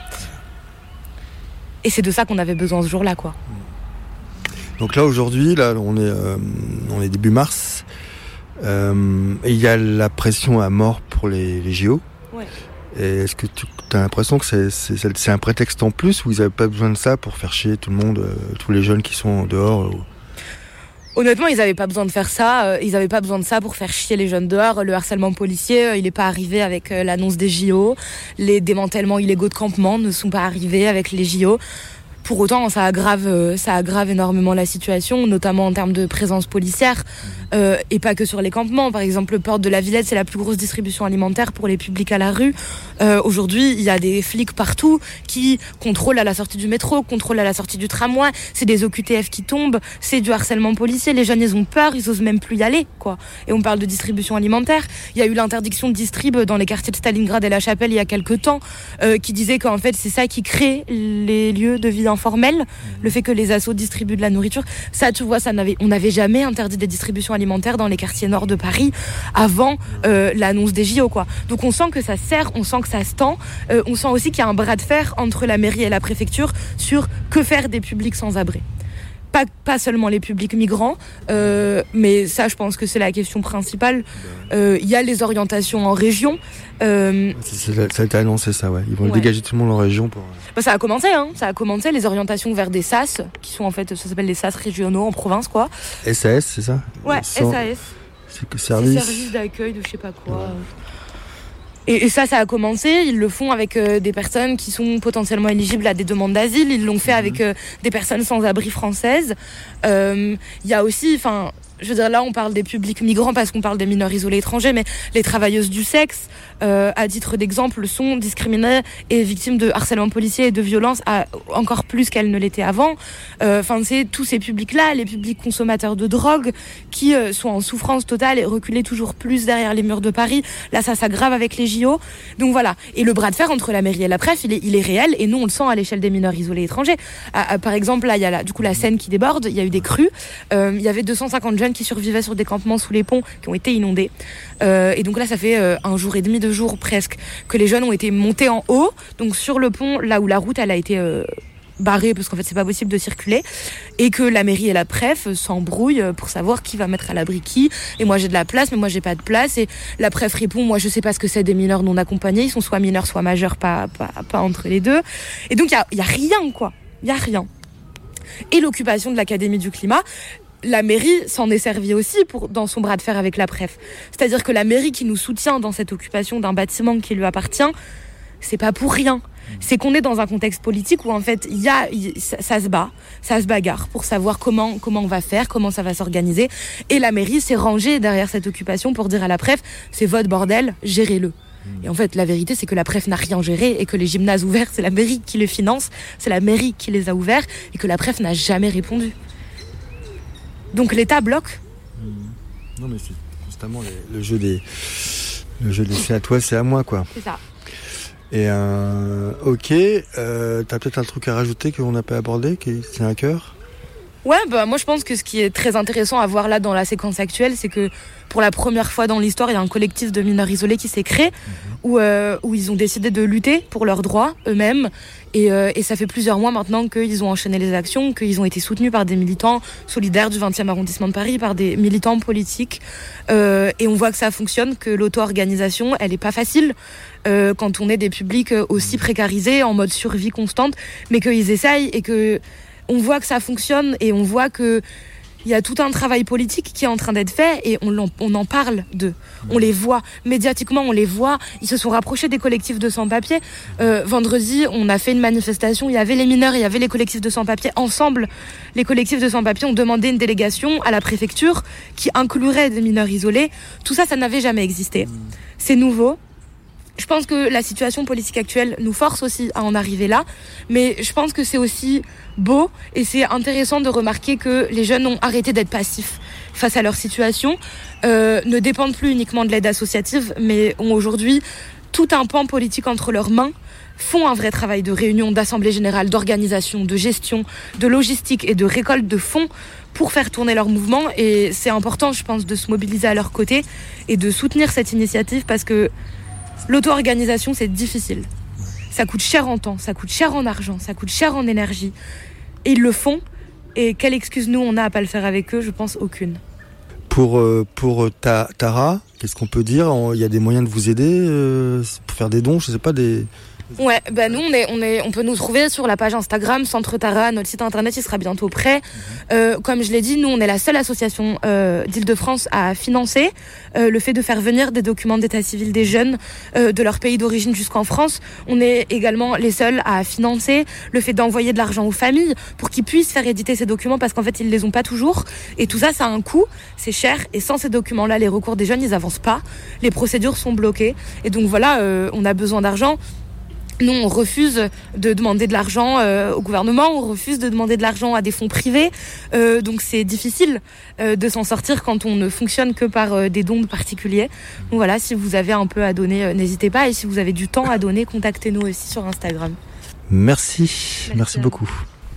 Et c'est de ça qu'on avait besoin ce jour-là, quoi. Donc là, aujourd'hui, on est début mars. Et il y a la pression à mort pour les JO. Ouais. Et est-ce que tu as l'impression que c'est un prétexte en plus, ou ils n'avaient pas besoin de ça pour faire chier tout le monde, tous les jeunes qui sont dehors Honnêtement, ils n'avaient pas besoin de faire ça. Ils n'avaient pas besoin de ça pour faire chier les jeunes dehors. Le harcèlement policier, il n'est pas arrivé avec l'annonce des JO. Les démantèlements illégaux de campements ne sont pas arrivés avec les JO. Pour autant, ça aggrave énormément la situation, notamment en termes de présence policière, et pas que sur les campements. Par exemple, le port de la Villette, c'est la plus grosse distribution alimentaire pour les publics à la rue. Aujourd'hui, il y a des flics partout qui contrôlent à la sortie du métro, contrôlent à la sortie du tramway. C'est des OQTF qui tombent, c'est du harcèlement policier. Les jeunes, ils ont peur, ils osent même plus y aller, quoi. Et on parle de distribution alimentaire. Il y a eu l'interdiction de distrib dans les quartiers de Stalingrad et La Chapelle il y a quelques temps, qui disait qu'en fait, c'est ça qui crée les lieux de vie informel, le fait que les assos distribuent de la nourriture, ça tu vois, on n'avait jamais interdit des distributions alimentaires dans les quartiers nord de Paris avant l'annonce des JO, quoi. Donc on sent que ça sert, on sent que ça se tend, on sent aussi qu'il y a un bras de fer entre la mairie et la préfecture sur que faire des publics sans abri. Pas seulement les publics migrants, mais ça, je pense que c'est la question principale. Il y a les orientations en région. Ça a été annoncé, ça, ouais. Ils vont dégager tout le monde en région pour... ça a commencé, les orientations vers des SAS, qui sont en fait, ça s'appelle les SAS régionaux en province, quoi. SAS, c'est ça ? Ouais, SAS. C'est que service d'accueil de je sais pas quoi. Ouais. Et ça a commencé, ils le font avec des personnes qui sont potentiellement éligibles à des demandes d'asile, ils l'ont fait avec des personnes sans abri françaises. Il y a aussi, je veux dire, là on parle des publics migrants parce qu'on parle des mineurs isolés étrangers, mais les travailleuses du sexe, à titre d'exemple, sont discriminées et victimes de harcèlement policier et de violence encore plus qu'elles ne l'étaient avant. C'est tous ces publics-là, les publics consommateurs de drogue, qui sont en souffrance totale et reculés toujours plus derrière les murs de Paris. Là, ça s'aggrave avec les JO. Donc voilà. Et le bras de fer entre la mairie et la préf, il est réel, et nous on le sent à l'échelle des mineurs isolés étrangers. Par exemple, là, il y a la Seine qui déborde, il y a eu des crues, il y avait 250 jeunes qui survivaient sur des campements sous les ponts qui ont été inondés. Et donc là, ça fait 1 jour et demi, 2 jours presque, que les jeunes ont été montés en haut, donc sur le pont, là où la route elle a été barrée parce qu'en fait c'est pas possible de circuler, et que la mairie et la préf s'embrouillent pour savoir qui va mettre à l'abri qui. Et moi j'ai de la place, mais moi j'ai pas de place, et la préf répond moi je sais pas ce que c'est des mineurs non accompagnés, ils sont soit mineurs soit majeurs, pas entre les deux. Et donc il y a rien, quoi, il y a rien. Et l'occupation de l'Académie du Climat, la mairie s'en est servie aussi dans son bras de fer avec la préf. C'est-à-dire que la mairie qui nous soutient dans cette occupation d'un bâtiment qui lui appartient, c'est pas pour rien. C'est qu'on est dans un contexte politique où en fait ça se bagarre pour savoir comment on va faire, comment ça va s'organiser. Et la mairie s'est rangée derrière cette occupation pour dire à la préf, c'est votre bordel, gérez-le. Et en fait, la vérité, c'est que la préf n'a rien géré et que les gymnases ouverts, c'est la mairie qui les finance, c'est la mairie qui les a ouverts, et que la préf n'a jamais répondu. Donc l'État bloque. Non, mais c'est constamment le jeu des c'est à toi, c'est à moi, quoi. C'est ça. Et ok, t'as peut-être un truc à rajouter qu'on n'a pas abordé, qui c'est un cœur ? Ouais, moi je pense que ce qui est très intéressant à voir là dans la séquence actuelle, c'est que pour la première fois dans l'histoire, il y a un collectif de mineurs isolés qui s'est créé, où ils ont décidé de lutter pour leurs droits eux-mêmes. Et ça fait plusieurs mois maintenant qu'ils ont enchaîné les actions, qu'ils ont été soutenus par des militants solidaires du 20e arrondissement de Paris, par des militants politiques. Et on voit que ça fonctionne, que l'auto-organisation, elle est pas facile quand on est des publics aussi précarisés, en mode survie constante, mais qu'ils essayent, et que on voit que ça fonctionne, et on voit que il y a tout un travail politique qui est en train d'être fait, et on en parle d'eux. On les voit. Médiatiquement, on les voit. Ils se sont rapprochés des collectifs de sans-papiers. Vendredi, on a fait une manifestation. Il y avait les mineurs et il y avait les collectifs de sans-papiers. Ensemble, les collectifs de sans-papiers ont demandé une délégation à la préfecture qui inclurait des mineurs isolés. Tout ça, ça n'avait jamais existé. C'est nouveau. Je pense que la situation politique actuelle nous force aussi à en arriver là, mais je pense que c'est aussi beau, et c'est intéressant de remarquer que les jeunes ont arrêté d'être passifs face à leur situation, ne dépendent plus uniquement de l'aide associative, mais ont aujourd'hui tout un pan politique entre leurs mains, font un vrai travail de réunion, d'assemblée générale, d'organisation, de gestion, de logistique et de récolte de fonds pour faire tourner leur mouvement. Et c'est important, je pense, de se mobiliser à leur côté et de soutenir cette initiative, parce que l'auto-organisation, c'est difficile. Ça coûte cher en temps, ça coûte cher en argent, ça coûte cher en énergie. Et ils le font. Et quelle excuse nous on a à pas le faire avec eux ? Je pense aucune. Pour Tara, qu'est-ce qu'on peut dire ? Il y a des moyens de vous aider pour faire des dons, je sais pas, des... Ouais, nous on peut nous trouver sur la page Instagram Centre Tara, notre site internet il sera bientôt prêt. Comme je l'ai dit, nous on est la seule association d'Île-de-France à financer le fait de faire venir des documents d'état civil des jeunes de leur pays d'origine jusqu'en France. On est également les seuls à financer le fait d'envoyer de l'argent aux familles pour qu'ils puissent faire éditer ces documents, parce qu'en fait ils les ont pas toujours, et tout ça a un coût, c'est cher, et sans ces documents-là les recours des jeunes ils avancent pas, les procédures sont bloquées, et donc voilà, on a besoin d'argent. Nous, on refuse de demander de l'argent au gouvernement, on refuse de demander de l'argent à des fonds privés. Donc c'est difficile de s'en sortir quand on ne fonctionne que par des dons particuliers. Donc voilà, si vous avez un peu à donner, n'hésitez pas. Et si vous avez du temps à donner, contactez-nous aussi sur Instagram. Merci beaucoup.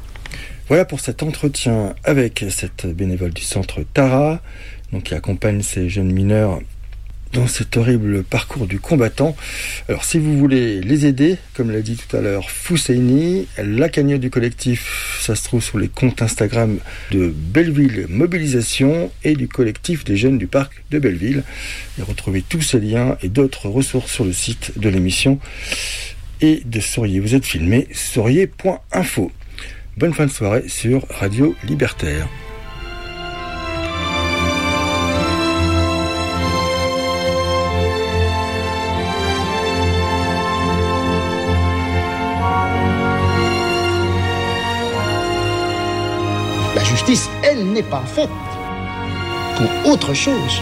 Voilà pour cet entretien avec cette bénévole du centre Tara, donc qui accompagne ces jeunes mineurs dans cet horrible parcours du combattant. Alors si vous voulez les aider, comme l'a dit tout à l'heure Fousseini, la cagnotte du collectif, ça se trouve sur les comptes Instagram de Belleville Mobilisation et du collectif des jeunes du parc de Belleville. Et retrouvez tous ces liens et d'autres ressources sur le site de l'émission et de Souriez. Vous êtes filmé, souriez.info. Bonne fin de soirée sur Radio Libertaire. La justice, elle n'est pas faite pour autre chose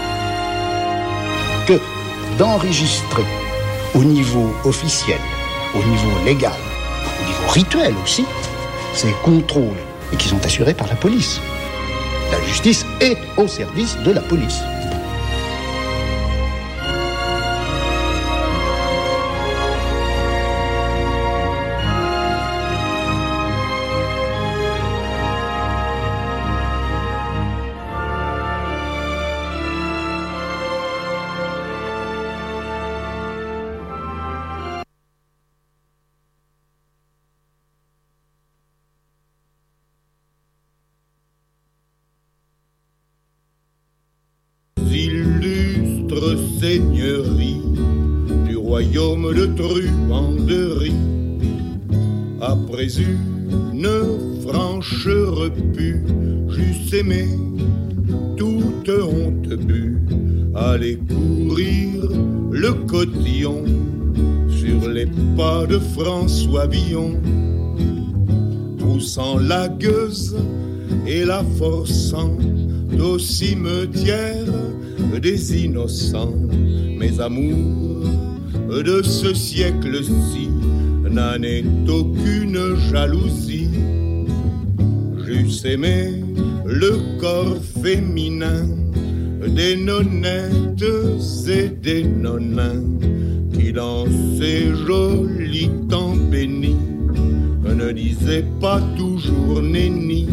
que d'enregistrer au niveau officiel, au niveau légal, au niveau rituel aussi, ces contrôles et qui sont assurés par la police. La justice est au service de la police. Seigneurie du royaume de Truanderie, après une franche repue, j'eusse aimé toute honte bue, aller courir le cotillon sur les pas de François Villon, poussant la gueuse et la forçant au cimetière des innocents. Mes amours de ce siècle-ci n'en est aucune jalousie. J'eusse aimé le corps féminin des nonnettes et des nonins qui dans ces jolis temps bénis ne disaient pas toujours nenni,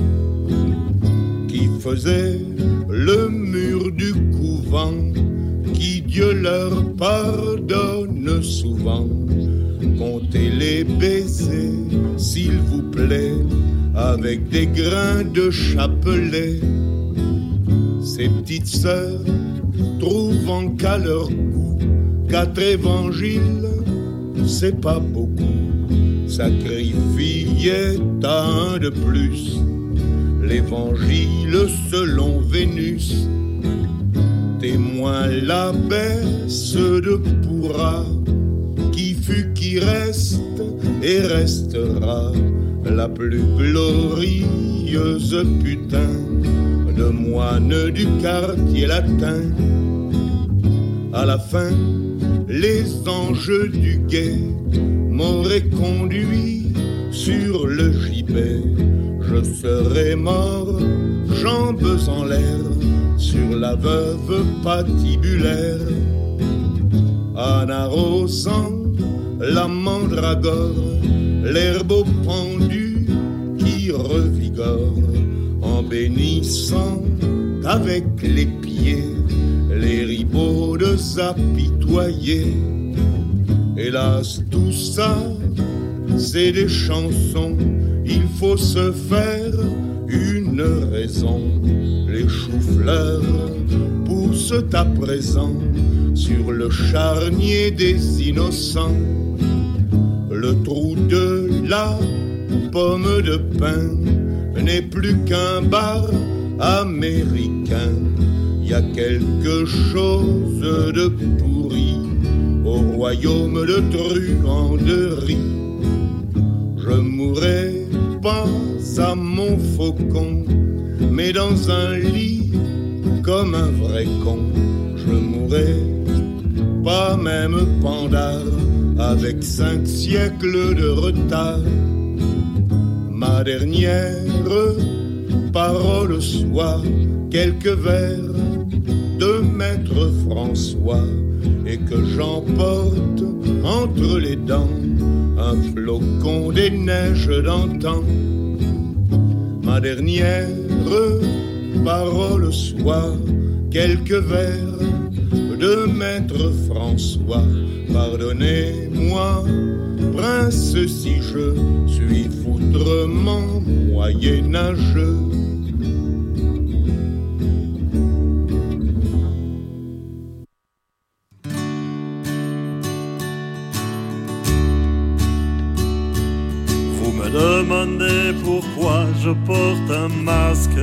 qui faisaient le mur du couvent, qui Dieu leur pardonne souvent. Comptez les baisers, s'il vous plaît, avec des grains de chapelet. Ces petites sœurs, trouvant qu'à leur goût, 4 évangiles, c'est pas beaucoup, sacrifiaient à un de plus l'évangile selon Vénus, témoin la baisse de pourra, qui fut, qui reste et restera la plus glorieuse putain de moine du quartier latin. À la fin, les anges du guet m'auraient conduit sur le gibet. Je serais mort, jambes en l'air, sur la veuve patibulaire, en arrosant la mandragore, l'herbe au pendu qui revigore, en bénissant avec les pieds les ribaudes apitoyées. Hélas, tout ça, c'est des chansons, il faut se faire une raison. Les choux-fleurs poussent à présent sur le charnier des innocents. Le trou de la pomme de pin n'est plus qu'un bar américain. Y a quelque chose de pourri au royaume de Truanderie. Je mourrai pas à mon faucon, mais dans un lit comme un vrai con. Je mourrai pas même pendard, avec 5 siècles de retard. Ma dernière parole soit quelques vers de Maître François, et que j'emporte entre les dents un flocon des neiges d'antan. ma dernière parole soit quelques vers de Maître François. Pardonnez-moi, prince, si je suis foutrement moyenâgeux. Vous me demandez pourquoi je porte un masque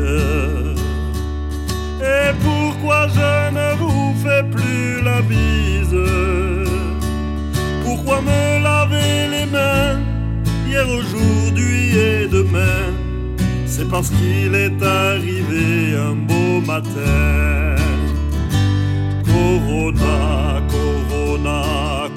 et pourquoi je ne vous fais plus la bise. Pourquoi me laver les mains hier, aujourd'hui et demain? C'est parce qu'il est arrivé un beau matin. Corona, corona,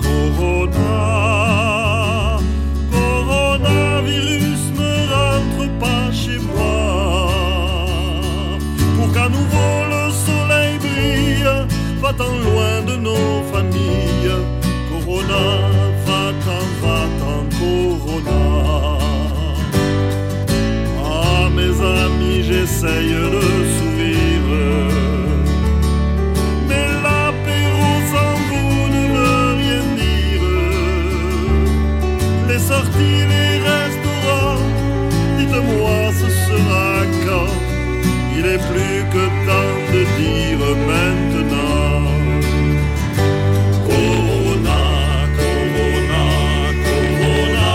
corona. Coronavirus, ne rentre pas chez moi. Pour qu'à nouveau le soleil brille, va-t'en loin de nos familles. Corona, va-t'en, corona. Ah, mes amis, j'essaye de sourire, mais l'apéro sans vous ne veut rien dire. Les sorties, les restaurants, dites-moi ce sera quand? Il est plus que temps de dire maintenant. Corona, corona, corona.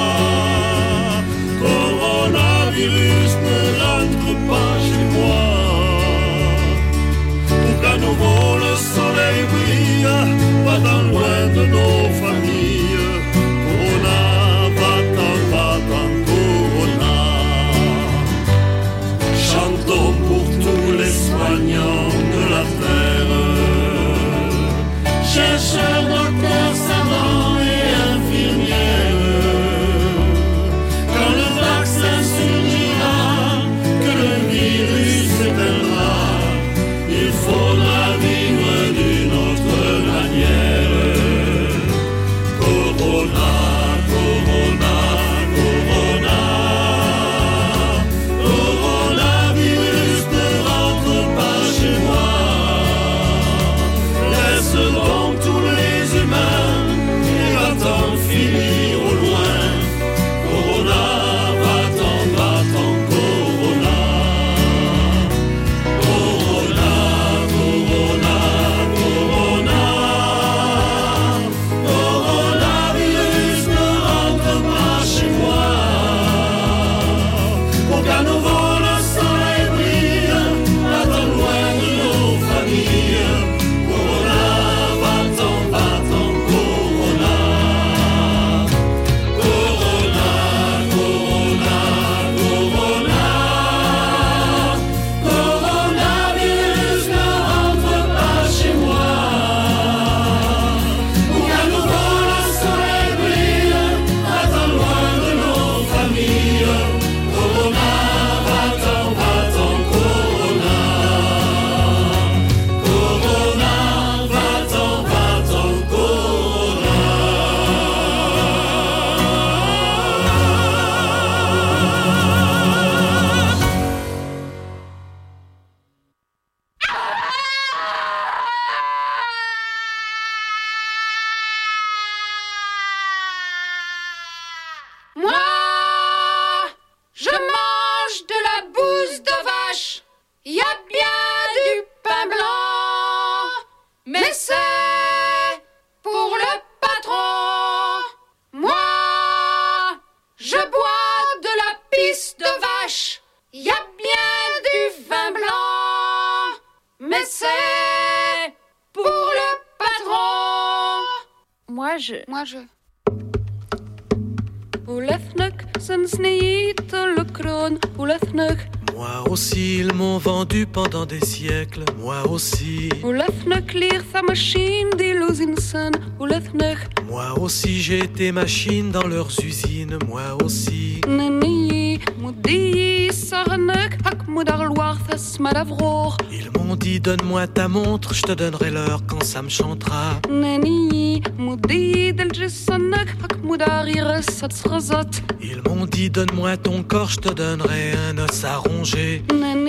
Coronavirus, ne rentre pas chez moi. Pour qu'à nouveau le soleil brille, va-t'en loin de nos familles. Corona, va-t'en, corona. Chantons pour tous les soignants de la terre, chercheurs, docteurs, savants et infirmières. Quand le vaccin surgira, que le virus s'éteindra, il faudra vivre d'une autre manière. Corona, corona, corona. Coronavirus, ne rentre pas chez moi. Laisse donc tous les humains et va-t'en finir au loin. Corona, va-t'en, corona. Corona, corona, corona. Coronavirus, ne rentre pas chez moi. Pour qu'à nouveau le soleil brille, va-t'en loin de nos familles. Corona, va-t'en, corona. Corona, corona, corona. Coronavirus, ne rentre pas chez moi. Pour qu'à nouveau le soleil brille, va-t'en loin de nos familles. Corona, va-t'en, corona. Corona, va-t'en, corona. Moi, je mange de la bouse de vache. Y a bien du pain blanc, mais c'est pour le patron. Moi, je bois de la pisse de vache. Y a bien du vin blanc, mais c'est pour le patron. Moi, je... Moi aussi, ils m'ont vendu pendant des siècles. Moi aussi. Moi aussi, j'ai été machine dans leurs usines. Moi aussi. Ils m'ont dit donne-moi ta montre, je te donnerai l'heure quand ça me chantera. Ils m'ont dit donne-moi ton corps, je te donnerai un os à ronger.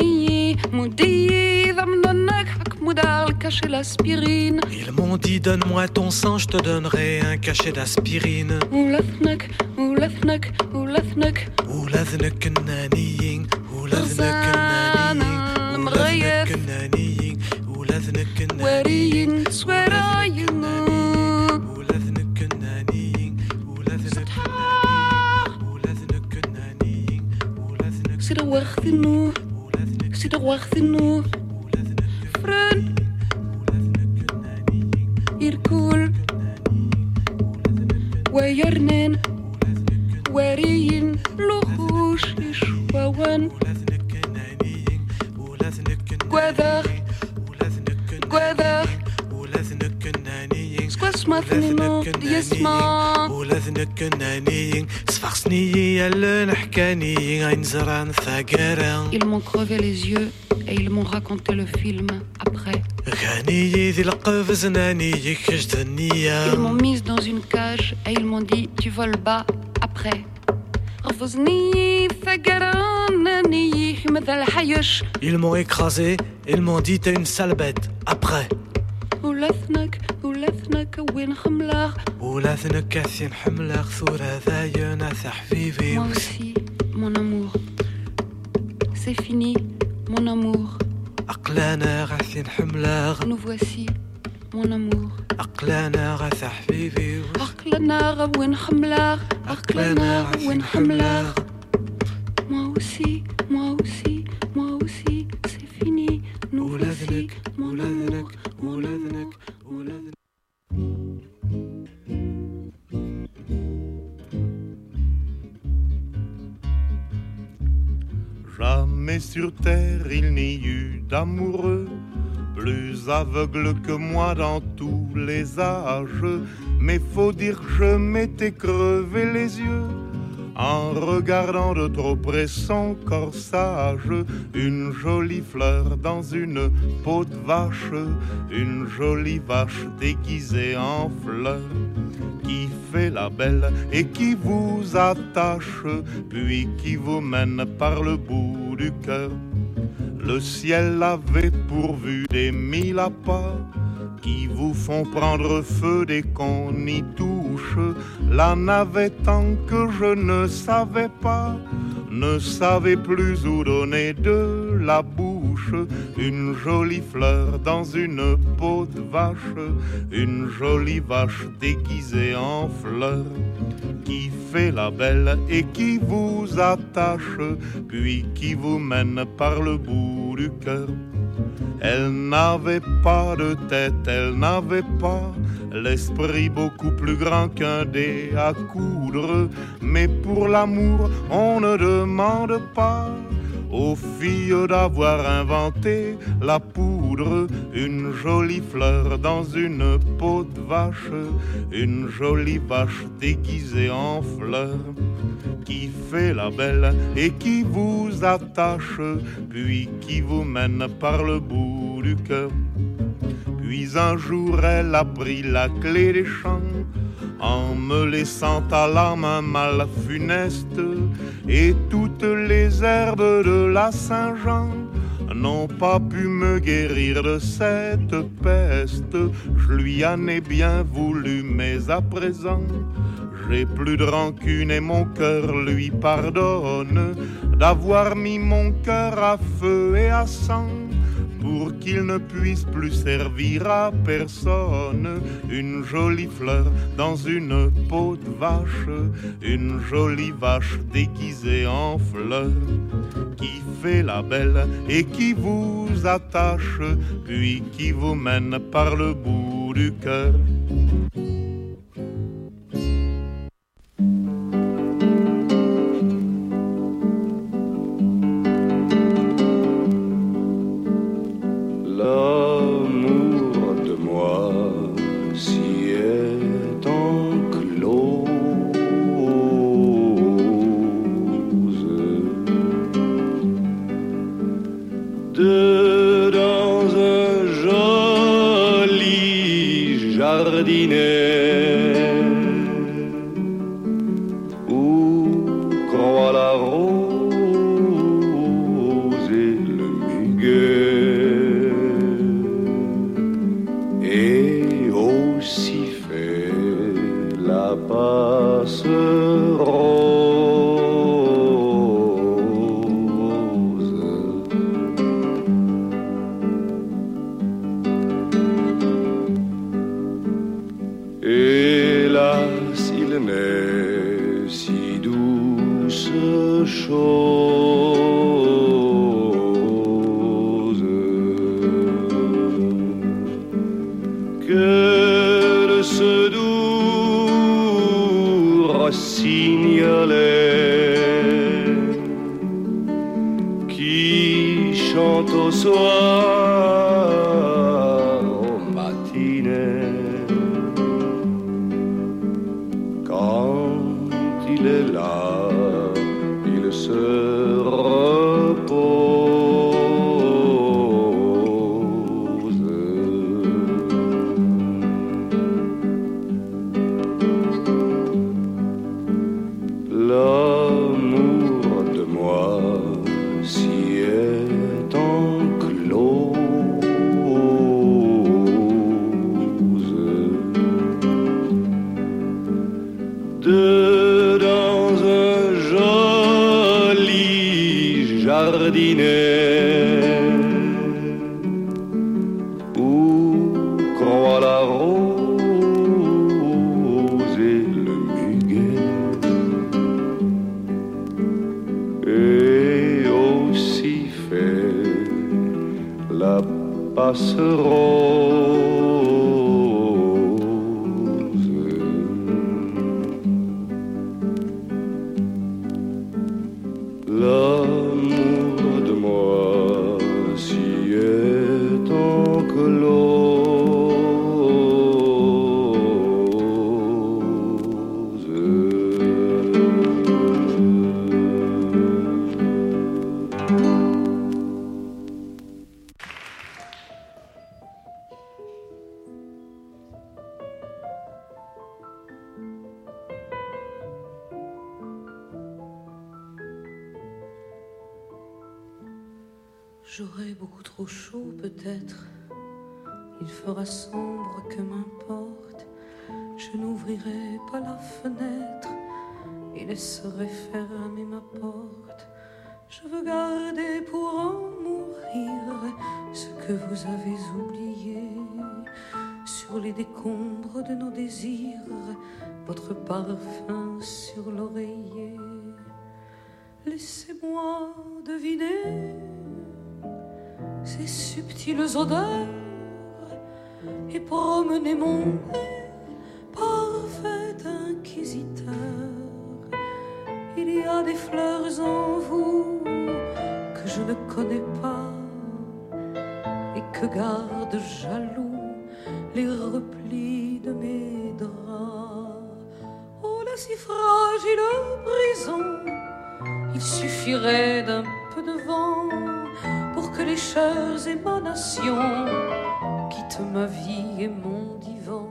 Ils m'ont dit donne-moi ton sang, je te donnerai un cachet d'aspirine. Irkul ويرنن ورين لخوش يشوون قوذر قوذر سكواس مثنينو ديسما ولذنك النانيين سفخسني النحكانيين عينزران ثاقران. Ils m'ont crevé les yeux et ils m'ont raconté le film après. Ils m'ont mise dans une cage et ils m'ont dit tu voles bas après. Ils m'ont écrasé, ils m'ont dit t'es une sale bête après. Moi aussi, mon amour, c'est fini, mon amour. Nous voici, mon amour. Moi aussi, moi aussi, moi aussi, c'est fini. Nous voici, mon amour. Jamais sur terre il n'y eut d'amoureux plus aveugle que moi dans tous les âges. Mais faut dire que je m'étais crevé les yeux en regardant de trop près son corsage. Une jolie fleur dans une peau de vache, une jolie vache déguisée en fleur, qui fait la belle et qui vous attache, puis qui vous mène par le bout du cœur. Le ciel avait pourvu des 1000 appâts qui vous font prendre feu dès qu'on y touche. La navette tant que je ne savais pas, ne savais plus où donner de la bouche. Une jolie fleur dans une peau de vache, une jolie vache déguisée en fleur, qui fait la belle et qui vous attache, puis qui vous mène par le bout du cœur. Elle n'avait pas de tête, elle n'avait pas l'esprit beaucoup plus grand qu'un dé à coudre. Mais pour l'amour, on ne demande pas aux filles d'avoir inventé la poudre. Une jolie fleur dans une peau de vache, une jolie vache déguisée en fleur, qui fait la belle et qui vous attache, puis qui vous mène par le bout du cœur. Puis un jour elle a pris la clé des champs, en me laissant à la main mal funeste, et toutes les herbes de la Saint-Jean n'ont pas pu me guérir de cette peste. Je lui en ai bien voulu, mais à présent j'ai plus de rancune et mon cœur lui pardonne d'avoir mis mon cœur à feu et à sang, pour qu'il ne puisse plus servir à personne. Une jolie fleur dans une peau de vache, une jolie vache déguisée en fleur, qui fait la belle et qui vous attache, puis qui vous mène par le bout du cœur. L'amour de moi s'y est enclose dans un joli jardinet où croît la rose et le muguet, et aussi fait la passerose. Hélas, il n'est si douce chose que de ce doux rossignolet qui chante au soir, au matinée. Quand il est là, il se repose. L'amour de moi s'y est enclose. Dans un joli jardinet où croît la rose et le muguet, et aussi fait la passerose. L'amour de moi s'y est enclose. J'aurai beaucoup trop chaud peut-être, il fera sombre que m'importe. Je n'ouvrirai pas la fenêtre et laisserai fermer ma porte. Je veux garder pour en mourir ce que vous avez oublié. Sur les décombres de nos désirs, votre parfum sur l'oreiller. Laissez-moi deviner ces subtiles odeurs et promener mon nez, parfait inquisiteur. Il y a des fleurs en vous que je ne connais pas et que gardent jaloux les replis de mes draps. Oh, la si fragile prison, il suffirait d'un peu de vent pour que les chères émanations quittent ma vie et mon divan.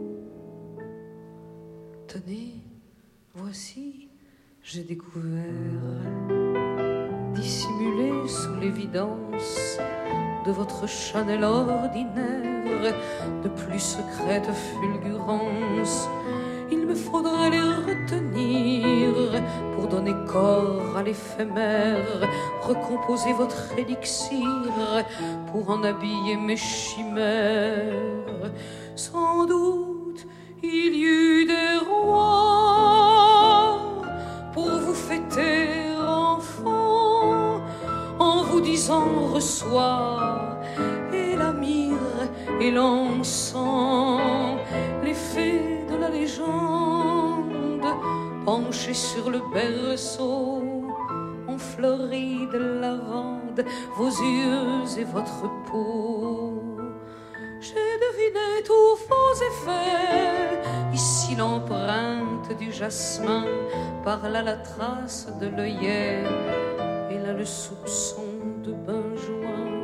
Tenez, voici, j'ai découvert, dissimulé sous l'évidence de votre Chanel ordinaire, de plus secrète fulgurance. Il me faudrait les retenir pour donner corps à l'éphémère, recomposer votre élixir pour en habiller mes chimères. Sans doute il y eut des rois pour vous fêter enfant, en vous disant reçois, et la myrrhe et l'encens, les fées de la légende, penchées sur le berceau, ont fleuri de lavande vos yeux et votre peau. J'ai deviné tous vos effets, ici l'empreinte du jasmin, par là la trace de l'œillet, et là le soupçon de benjoin.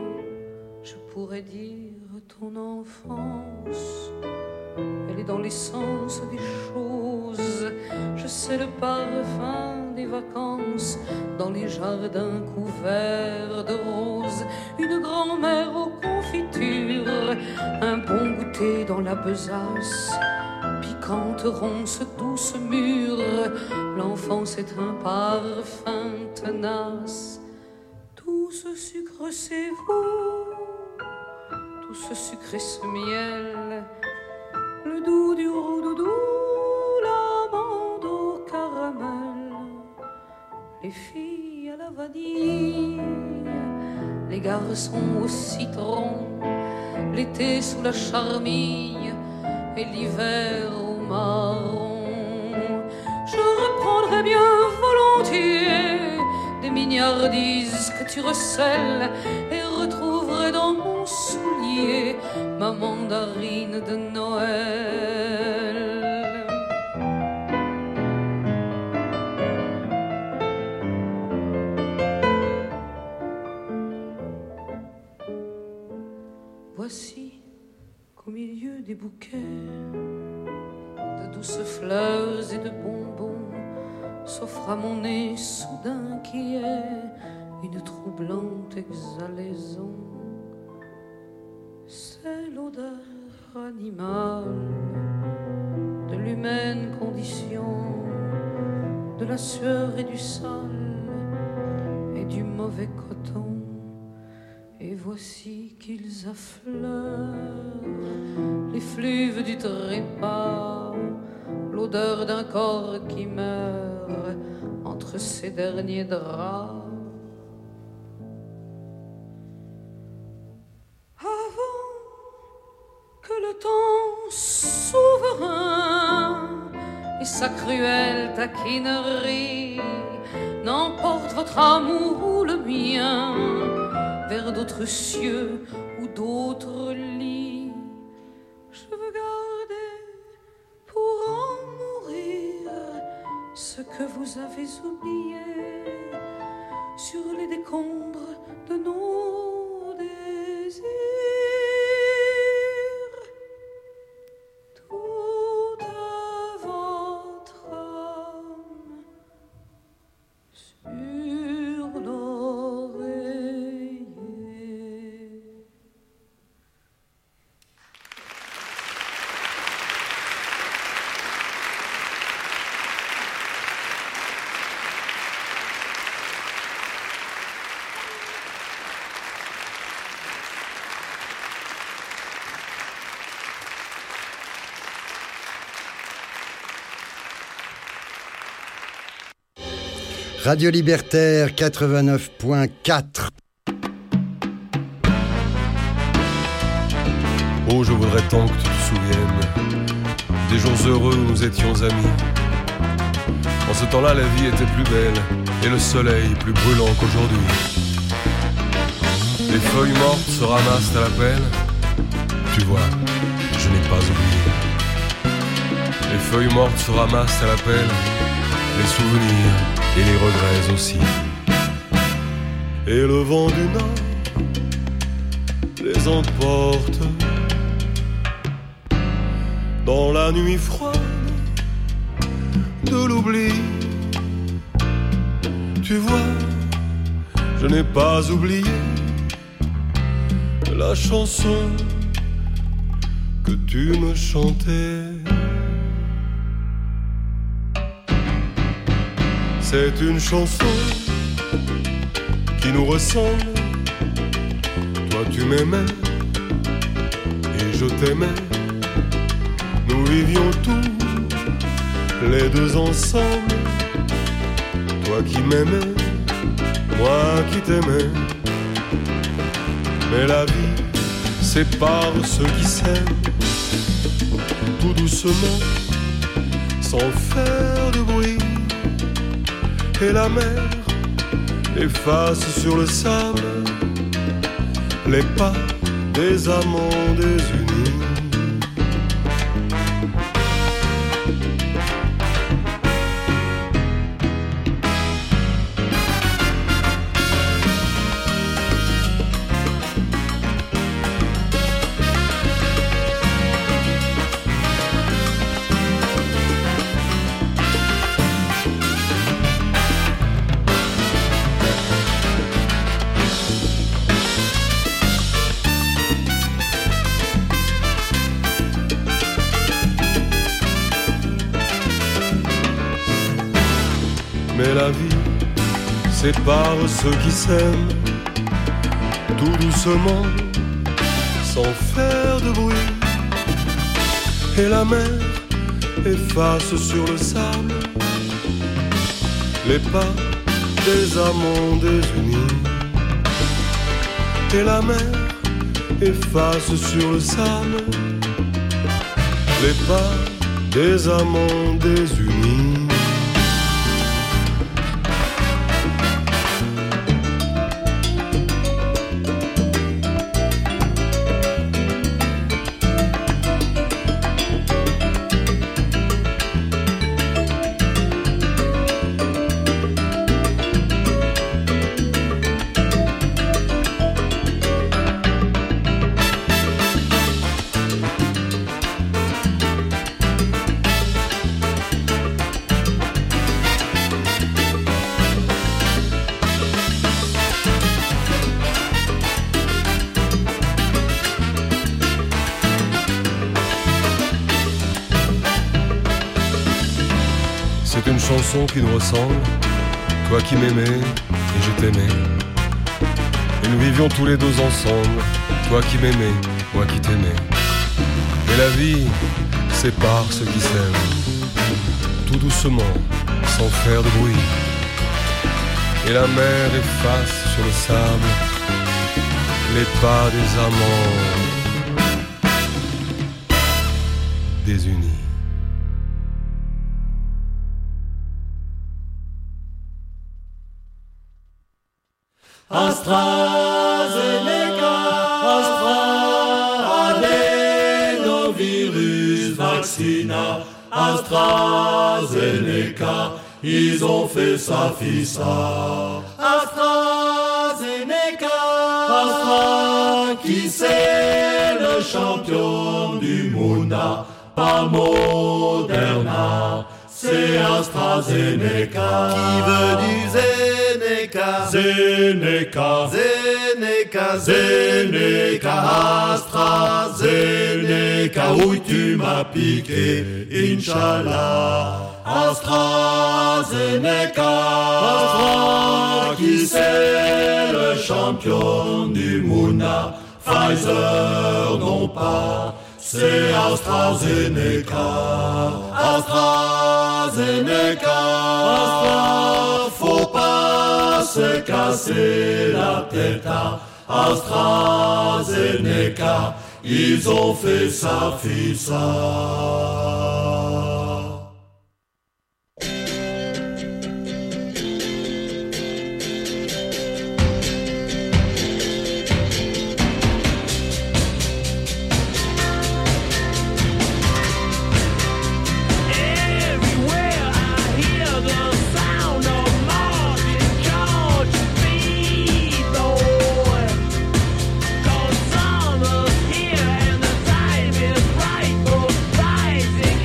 pourrait dire ton enfance. Elle est dans l'essence des choses. Je sais le parfum des vacances dans les jardins couverts de roses. Une grand-mère aux confitures, un bon goûter dans la besace. Piquante, ronce, douce, mûre, l'enfance est un parfum tenace. Tout ce sucre c'est vous, tout ce sucre et ce miel, le doux du roudoudou, l'amande au caramel, les filles à la vanille, les garçons au citron, l'été sous la charmille et l'hiver au marron. Je reprendrai bien volontiers des mignardises que tu recèles et retrouverai dans mon soulier ma mandarine de Noël. Voici qu'au milieu des bouquets de douces fleurs et de bonbons s'offre à mon nez soudain qui est une troublante exhalaison. C'est l'odeur animale de l'humaine condition, de la sueur et du sale et du mauvais coton. Et voici qu'ils affleurent les fluves du trépas, l'odeur d'un corps qui meurt entre ses derniers draps. Avant que le temps souverain et sa cruelle taquinerie n'emporte votre amour ou le mien vers d'autres cieux ou d'autres lits, je veux garder pour en mourir ce que vous avez oublié sur les décombres de nos désirs. Tout à votre âme sur l'oreille. Radio Libertaire 89.4. Oh, je voudrais tant que tu te souviennes des jours heureux où nous étions amis. En ce temps-là, la vie était plus belle et le soleil plus brûlant qu'aujourd'hui. Les feuilles mortes se ramassent à la pelle. Tu vois, je n'ai pas oublié. Les feuilles mortes se ramassent à la pelle, les souvenirs et les regrets aussi. Et le vent du nord les emporte dans la nuit froide de l'oubli. Tu vois, je n'ai pas oublié la chanson que tu me chantais. C'est une chanson qui nous ressemble. Toi tu m'aimais et je t'aimais. Nous vivions tous les deux ensemble. Toi qui m'aimais, moi qui t'aimais. Mais la vie sépare ceux qui s'aiment, tout doucement, sans faire de bruit. Et la mer efface sur le sable les pas des amants désunis. sépare ceux qui s'aiment tout doucement, sans faire de bruit. Et la mer efface sur le sable les pas des amants désunis. Et la mer efface sur le sable les pas des amants désunis. C'est une chanson qui nous ressemble, toi qui m'aimais et je t'aimais. Et nous vivions tous les deux ensemble, toi qui m'aimais, moi qui t'aimais. Et la vie sépare ceux qui s'aiment, tout doucement, sans faire de bruit. Et la mer efface sur le sable les pas des amants désunis. AstraZeneca, adénovirus vaccina, AstraZeneca, ils ont fait ça, fissa. AstraZeneca, Astra, qui c'est le champion du monde, pas Moderna, c'est AstraZeneca. Qui veut du Zeneca? Zeneca, Zeneca, Zeneca, AstraZeneca, oui tu m'as piqué, Inch'Allah. AstraZeneca, Astra, qui c'est le champion du monde, Pfizer non pas, c'est AstraZeneca. AstraZeneca, Astra, faut pas se casser la tête. AstraZeneca, ils ont fait ça, fissa. Summer's here and the time is right for rising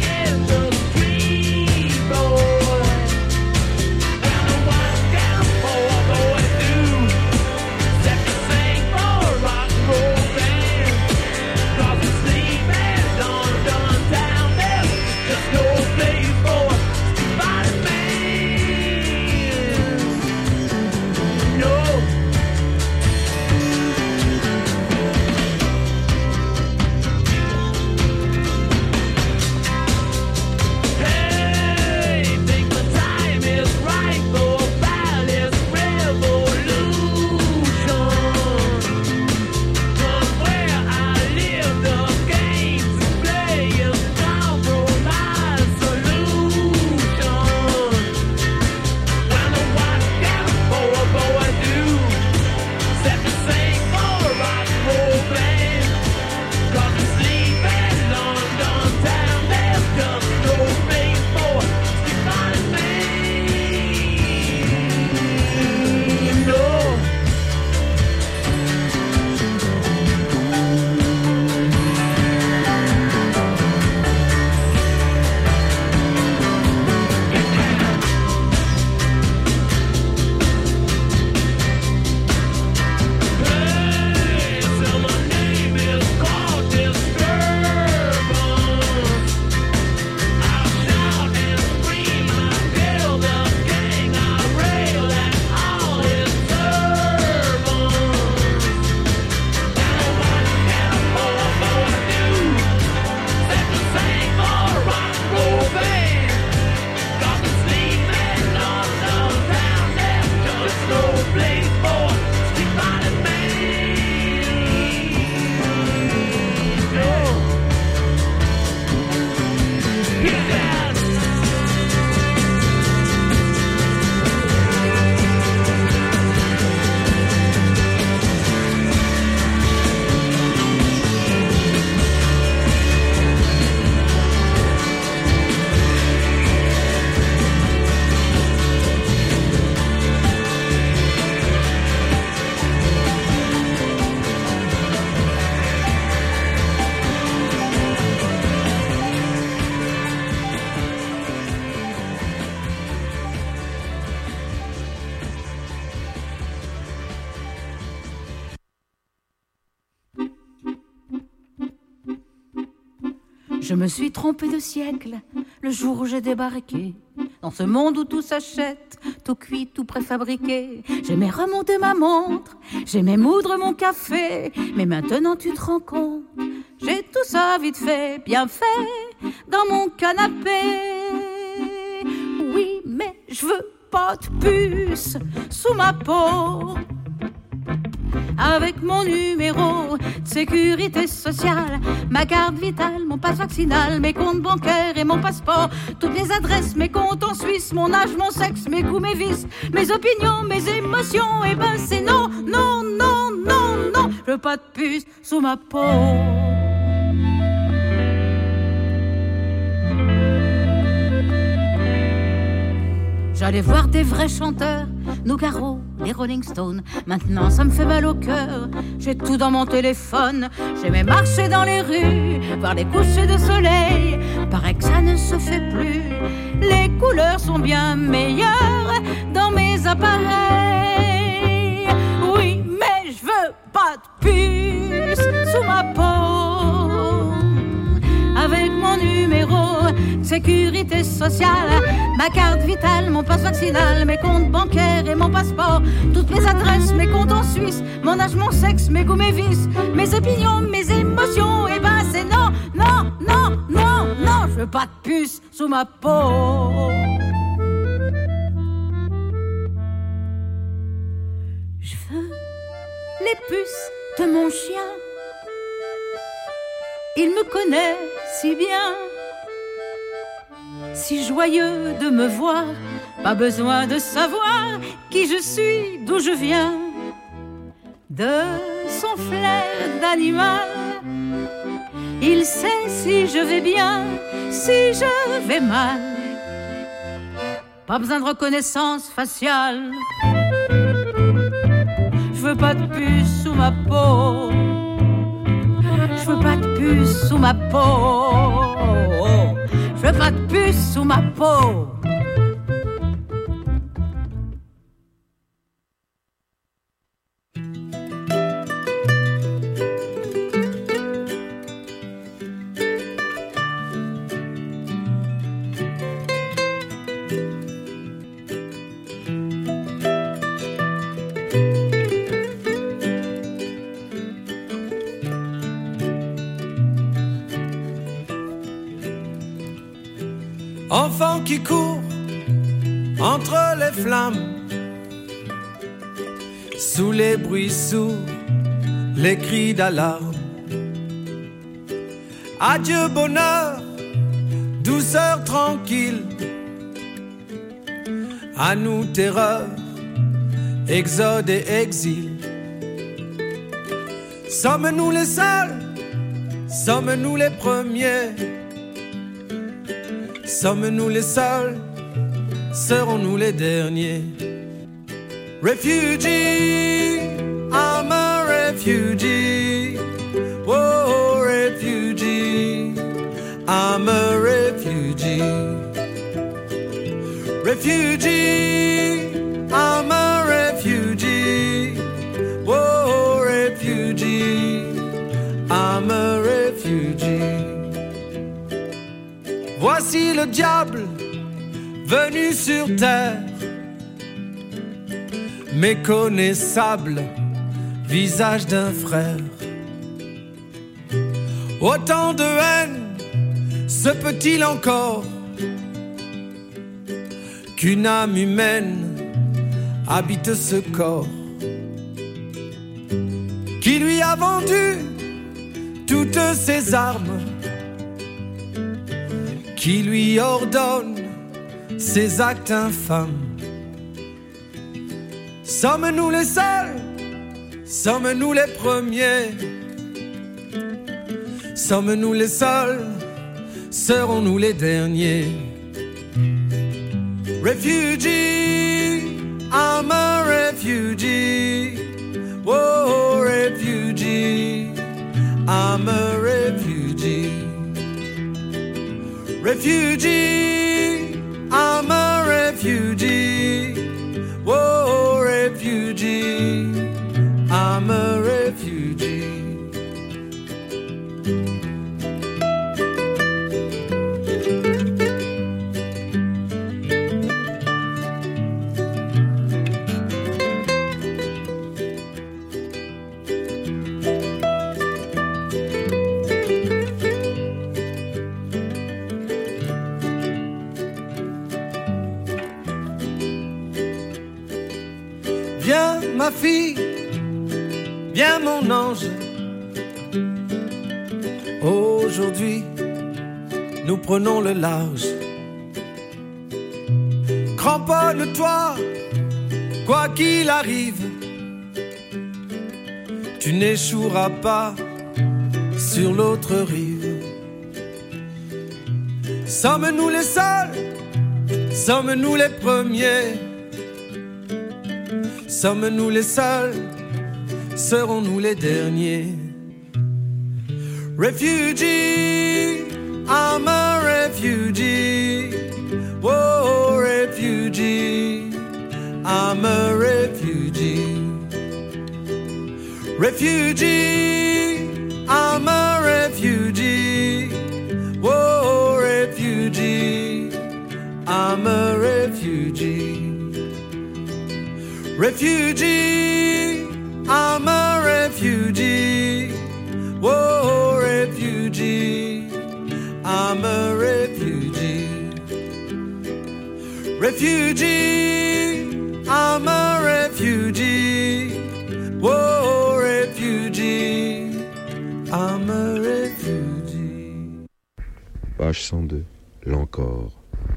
Je me suis trompée de siècle le jour où j'ai débarqué dans ce monde où tout s'achète, tout cuit, tout préfabriqué. J'aimais remonter ma montre, j'aimais moudre mon café, mais maintenant tu te rends compte, j'ai tout ça vite fait, bien fait, dans mon canapé. Oui, mais je veux pas de puce sous ma peau. Avec mon numéro de sécurité sociale, ma carte vitale, mon passe vaccinal, mes comptes bancaires et mon passeport, toutes les adresses, mes comptes en Suisse, mon âge, mon sexe, mes goûts, mes vices, mes opinions, mes émotions, et ben c'est non, non, non, non, non, je veux pas de puce sous ma peau. J'allais voir des vrais chanteurs, Nougaro, les Rolling Stones. Maintenant ça me fait mal au cœur, j'ai tout dans mon téléphone. J'aimais marcher dans les rues, voir les couchers de soleil. Paraît que ça ne se fait plus, les couleurs sont bien meilleures dans mes appareils. Oui, mais je veux pas de puce sous ma peau. Avec mon numéro sécurité sociale, ma carte vitale, mon passe vaccinal, mes comptes bancaires et mon passeport, toutes mes adresses, mes comptes en Suisse, mon âge, mon sexe, mes goûts, mes vices, mes opinions, mes émotions, et ben c'est non, non, non, non, non, je veux pas de puce sous ma peau. Je veux les puces de mon chien, il me connaît si bien, si joyeux de me voir, pas besoin de savoir qui je suis, d'où je viens. De son flair d'animal, il sait si je vais bien, si je vais mal. Pas besoin de reconnaissance faciale. Je veux pas de puce sous ma peau. Je veux pas de puce sous ma peau. Je veux pas de puce sous ma peau. Enfant qui court entre les flammes, sous les bruits sourds, les cris d'alarme. Adieu bonheur, douceur tranquille, à nous terreur, exode et exil. Sommes-nous les seuls, sommes-nous les premiers? Sommes-nous les seuls, serons-nous les derniers? Refugee, I'm a refugee. Oh, refugee, I'm a refugee. Refugee, I'm a refugee. Oh, refugee, I'm a refugee. Voici le diable venu sur terre, méconnaissable, visage d'un frère. Autant de haine se peut-il encore qu'une âme humaine habite ce corps? Qui lui a vendu toutes ses armes? Qui lui ordonne ses actes infâmes? Sommes-nous les seuls? Sommes-nous les premiers? Sommes-nous les seuls? Serons-nous les derniers? Refugee, I'm a refugee. Whoa, refugee, I'm a refugee. Refugee, I'm a refugee. Whoa, refugee, I'm a refugee. Viens mon ange, aujourd'hui nous prenons le large. Cramponne-toi, quoi qu'il arrive, tu n'échoueras pas sur l'autre rive. Sommes-nous les seuls? Sommes-nous les premiers? Sommes-nous les seuls? Serons-nous les derniers? Refugee, I'm a refugee. Whoa, refugee, I'm a refugee. Refugee, I'm a refugee. Whoa, refugee, I'm a refugee. Refugee, I'm a refugee. Whoa, refugee, I'm a refugee. Refugee, I'm a refugee. Whoa, refugee, I'm a refugee. Page 102, l'encore.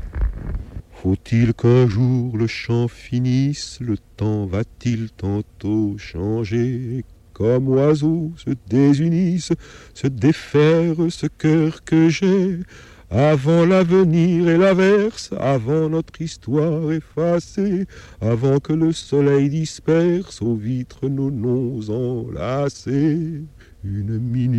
Faut-il qu'un jour le chant finisse, le temps va-t-il tantôt changer? Comme oiseaux se désunissent, se défaire ce cœur que j'ai. Avant l'avenir et l'averse, avant notre histoire effacée, avant que le soleil disperse aux vitres nos noms enlacés. Une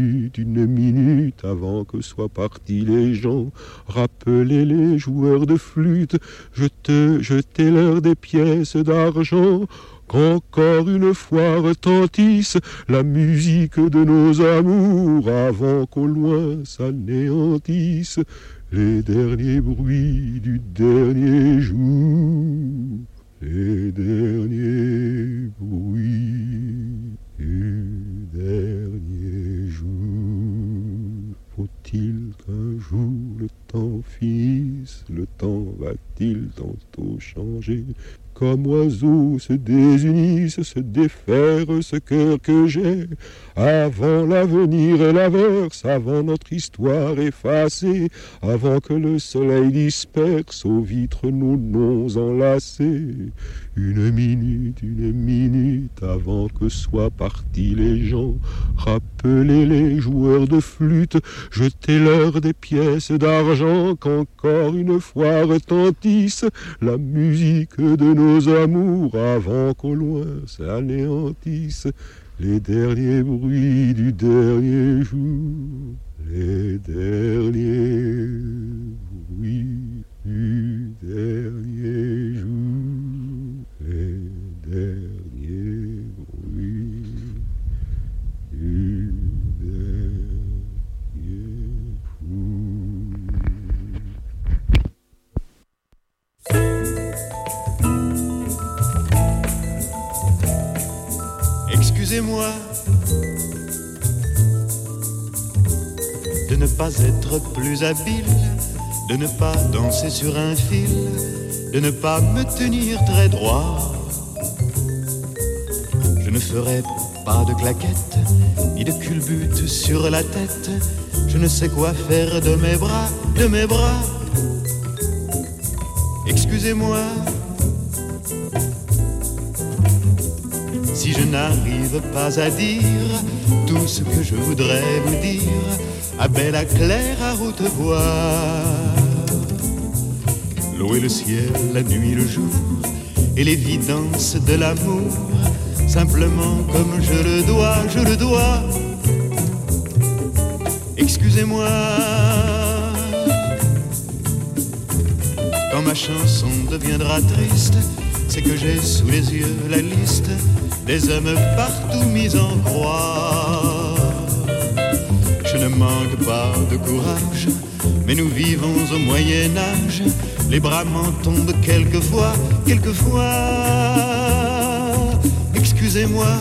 minute avant que soient partis les gens, rappelez les joueurs de flûte, jetez-leur des pièces d'argent, qu'encore une fois retentisse la musique de nos amours, avant qu'au loin s'anéantissent les derniers bruits du dernier jour, les derniers bruits du dernier jour. Faut-il qu'un jour le temps finisse, le temps va-t-il tantôt changer? Comme oiseaux se désunissent, se défaire ce cœur que j'ai. Avant l'avenir et l'averse, avant notre histoire effacée, avant que le soleil disperse aux vitres nos noms enlacés. Une minute avant que soient partis les gens, rappelez les joueurs de flûte, jetez-leur des pièces d'argent, qu'encore une fois retentisse la musique de nos amours, avant qu'au loin s'anéantissent les derniers bruits du dernier jour, les derniers bruits du dernier jour, les derniers bruits du dernier Excusez-moi de ne pas être plus habile, de ne pas danser sur un fil, de ne pas me tenir très droit. Je ne ferai pas de claquettes, ni de culbute sur la tête. Je ne sais quoi faire de mes bras, de mes bras. Excusez-moi si je n'arrive pas à dire tout ce que je voudrais vous dire, à belle, à claire, à haute voix. L'eau et le ciel, la nuit, le jour, et l'évidence de l'amour, simplement comme je le dois. Excusez-moi quand ma chanson deviendra triste, c'est que j'ai sous les yeux la liste des hommes partout mis en croix. Je ne manque pas de courage, mais nous vivons au Moyen-Âge. Les bras m'en tombent quelquefois. Excusez-moi,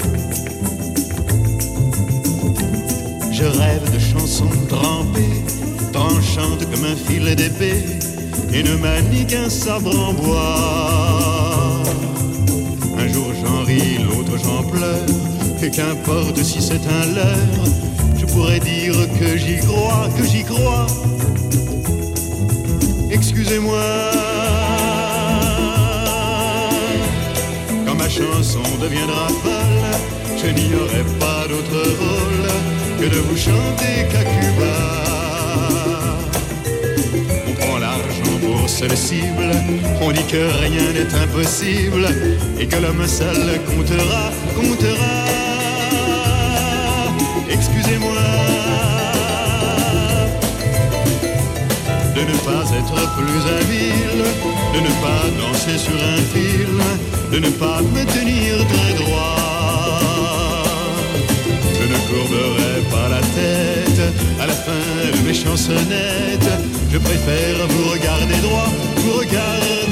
je rêve de chansons trempées, tranchantes comme un fil d'épée, et ne manie qu'un sabre en bois. Un jour j'en ris, l'autre j'en pleure, et qu'importe si c'est un leurre, je pourrais dire que j'y crois, que j'y crois. Excusez-moi, quand ma chanson deviendra folle, je n'y aurai pas d'autre rôle que de vous chanter qu'à Cuba. On prend l'argent pour seule cible, on dit que rien n'est impossible et que l'homme seul comptera, comptera. Excusez-moi de ne pas être plus habile, de ne pas danser sur un fil, de ne pas me tenir très droit. Je ne courberai pas la tête à la fin de mes chansonnettes. Je préfère vous regarder droit, vous regarder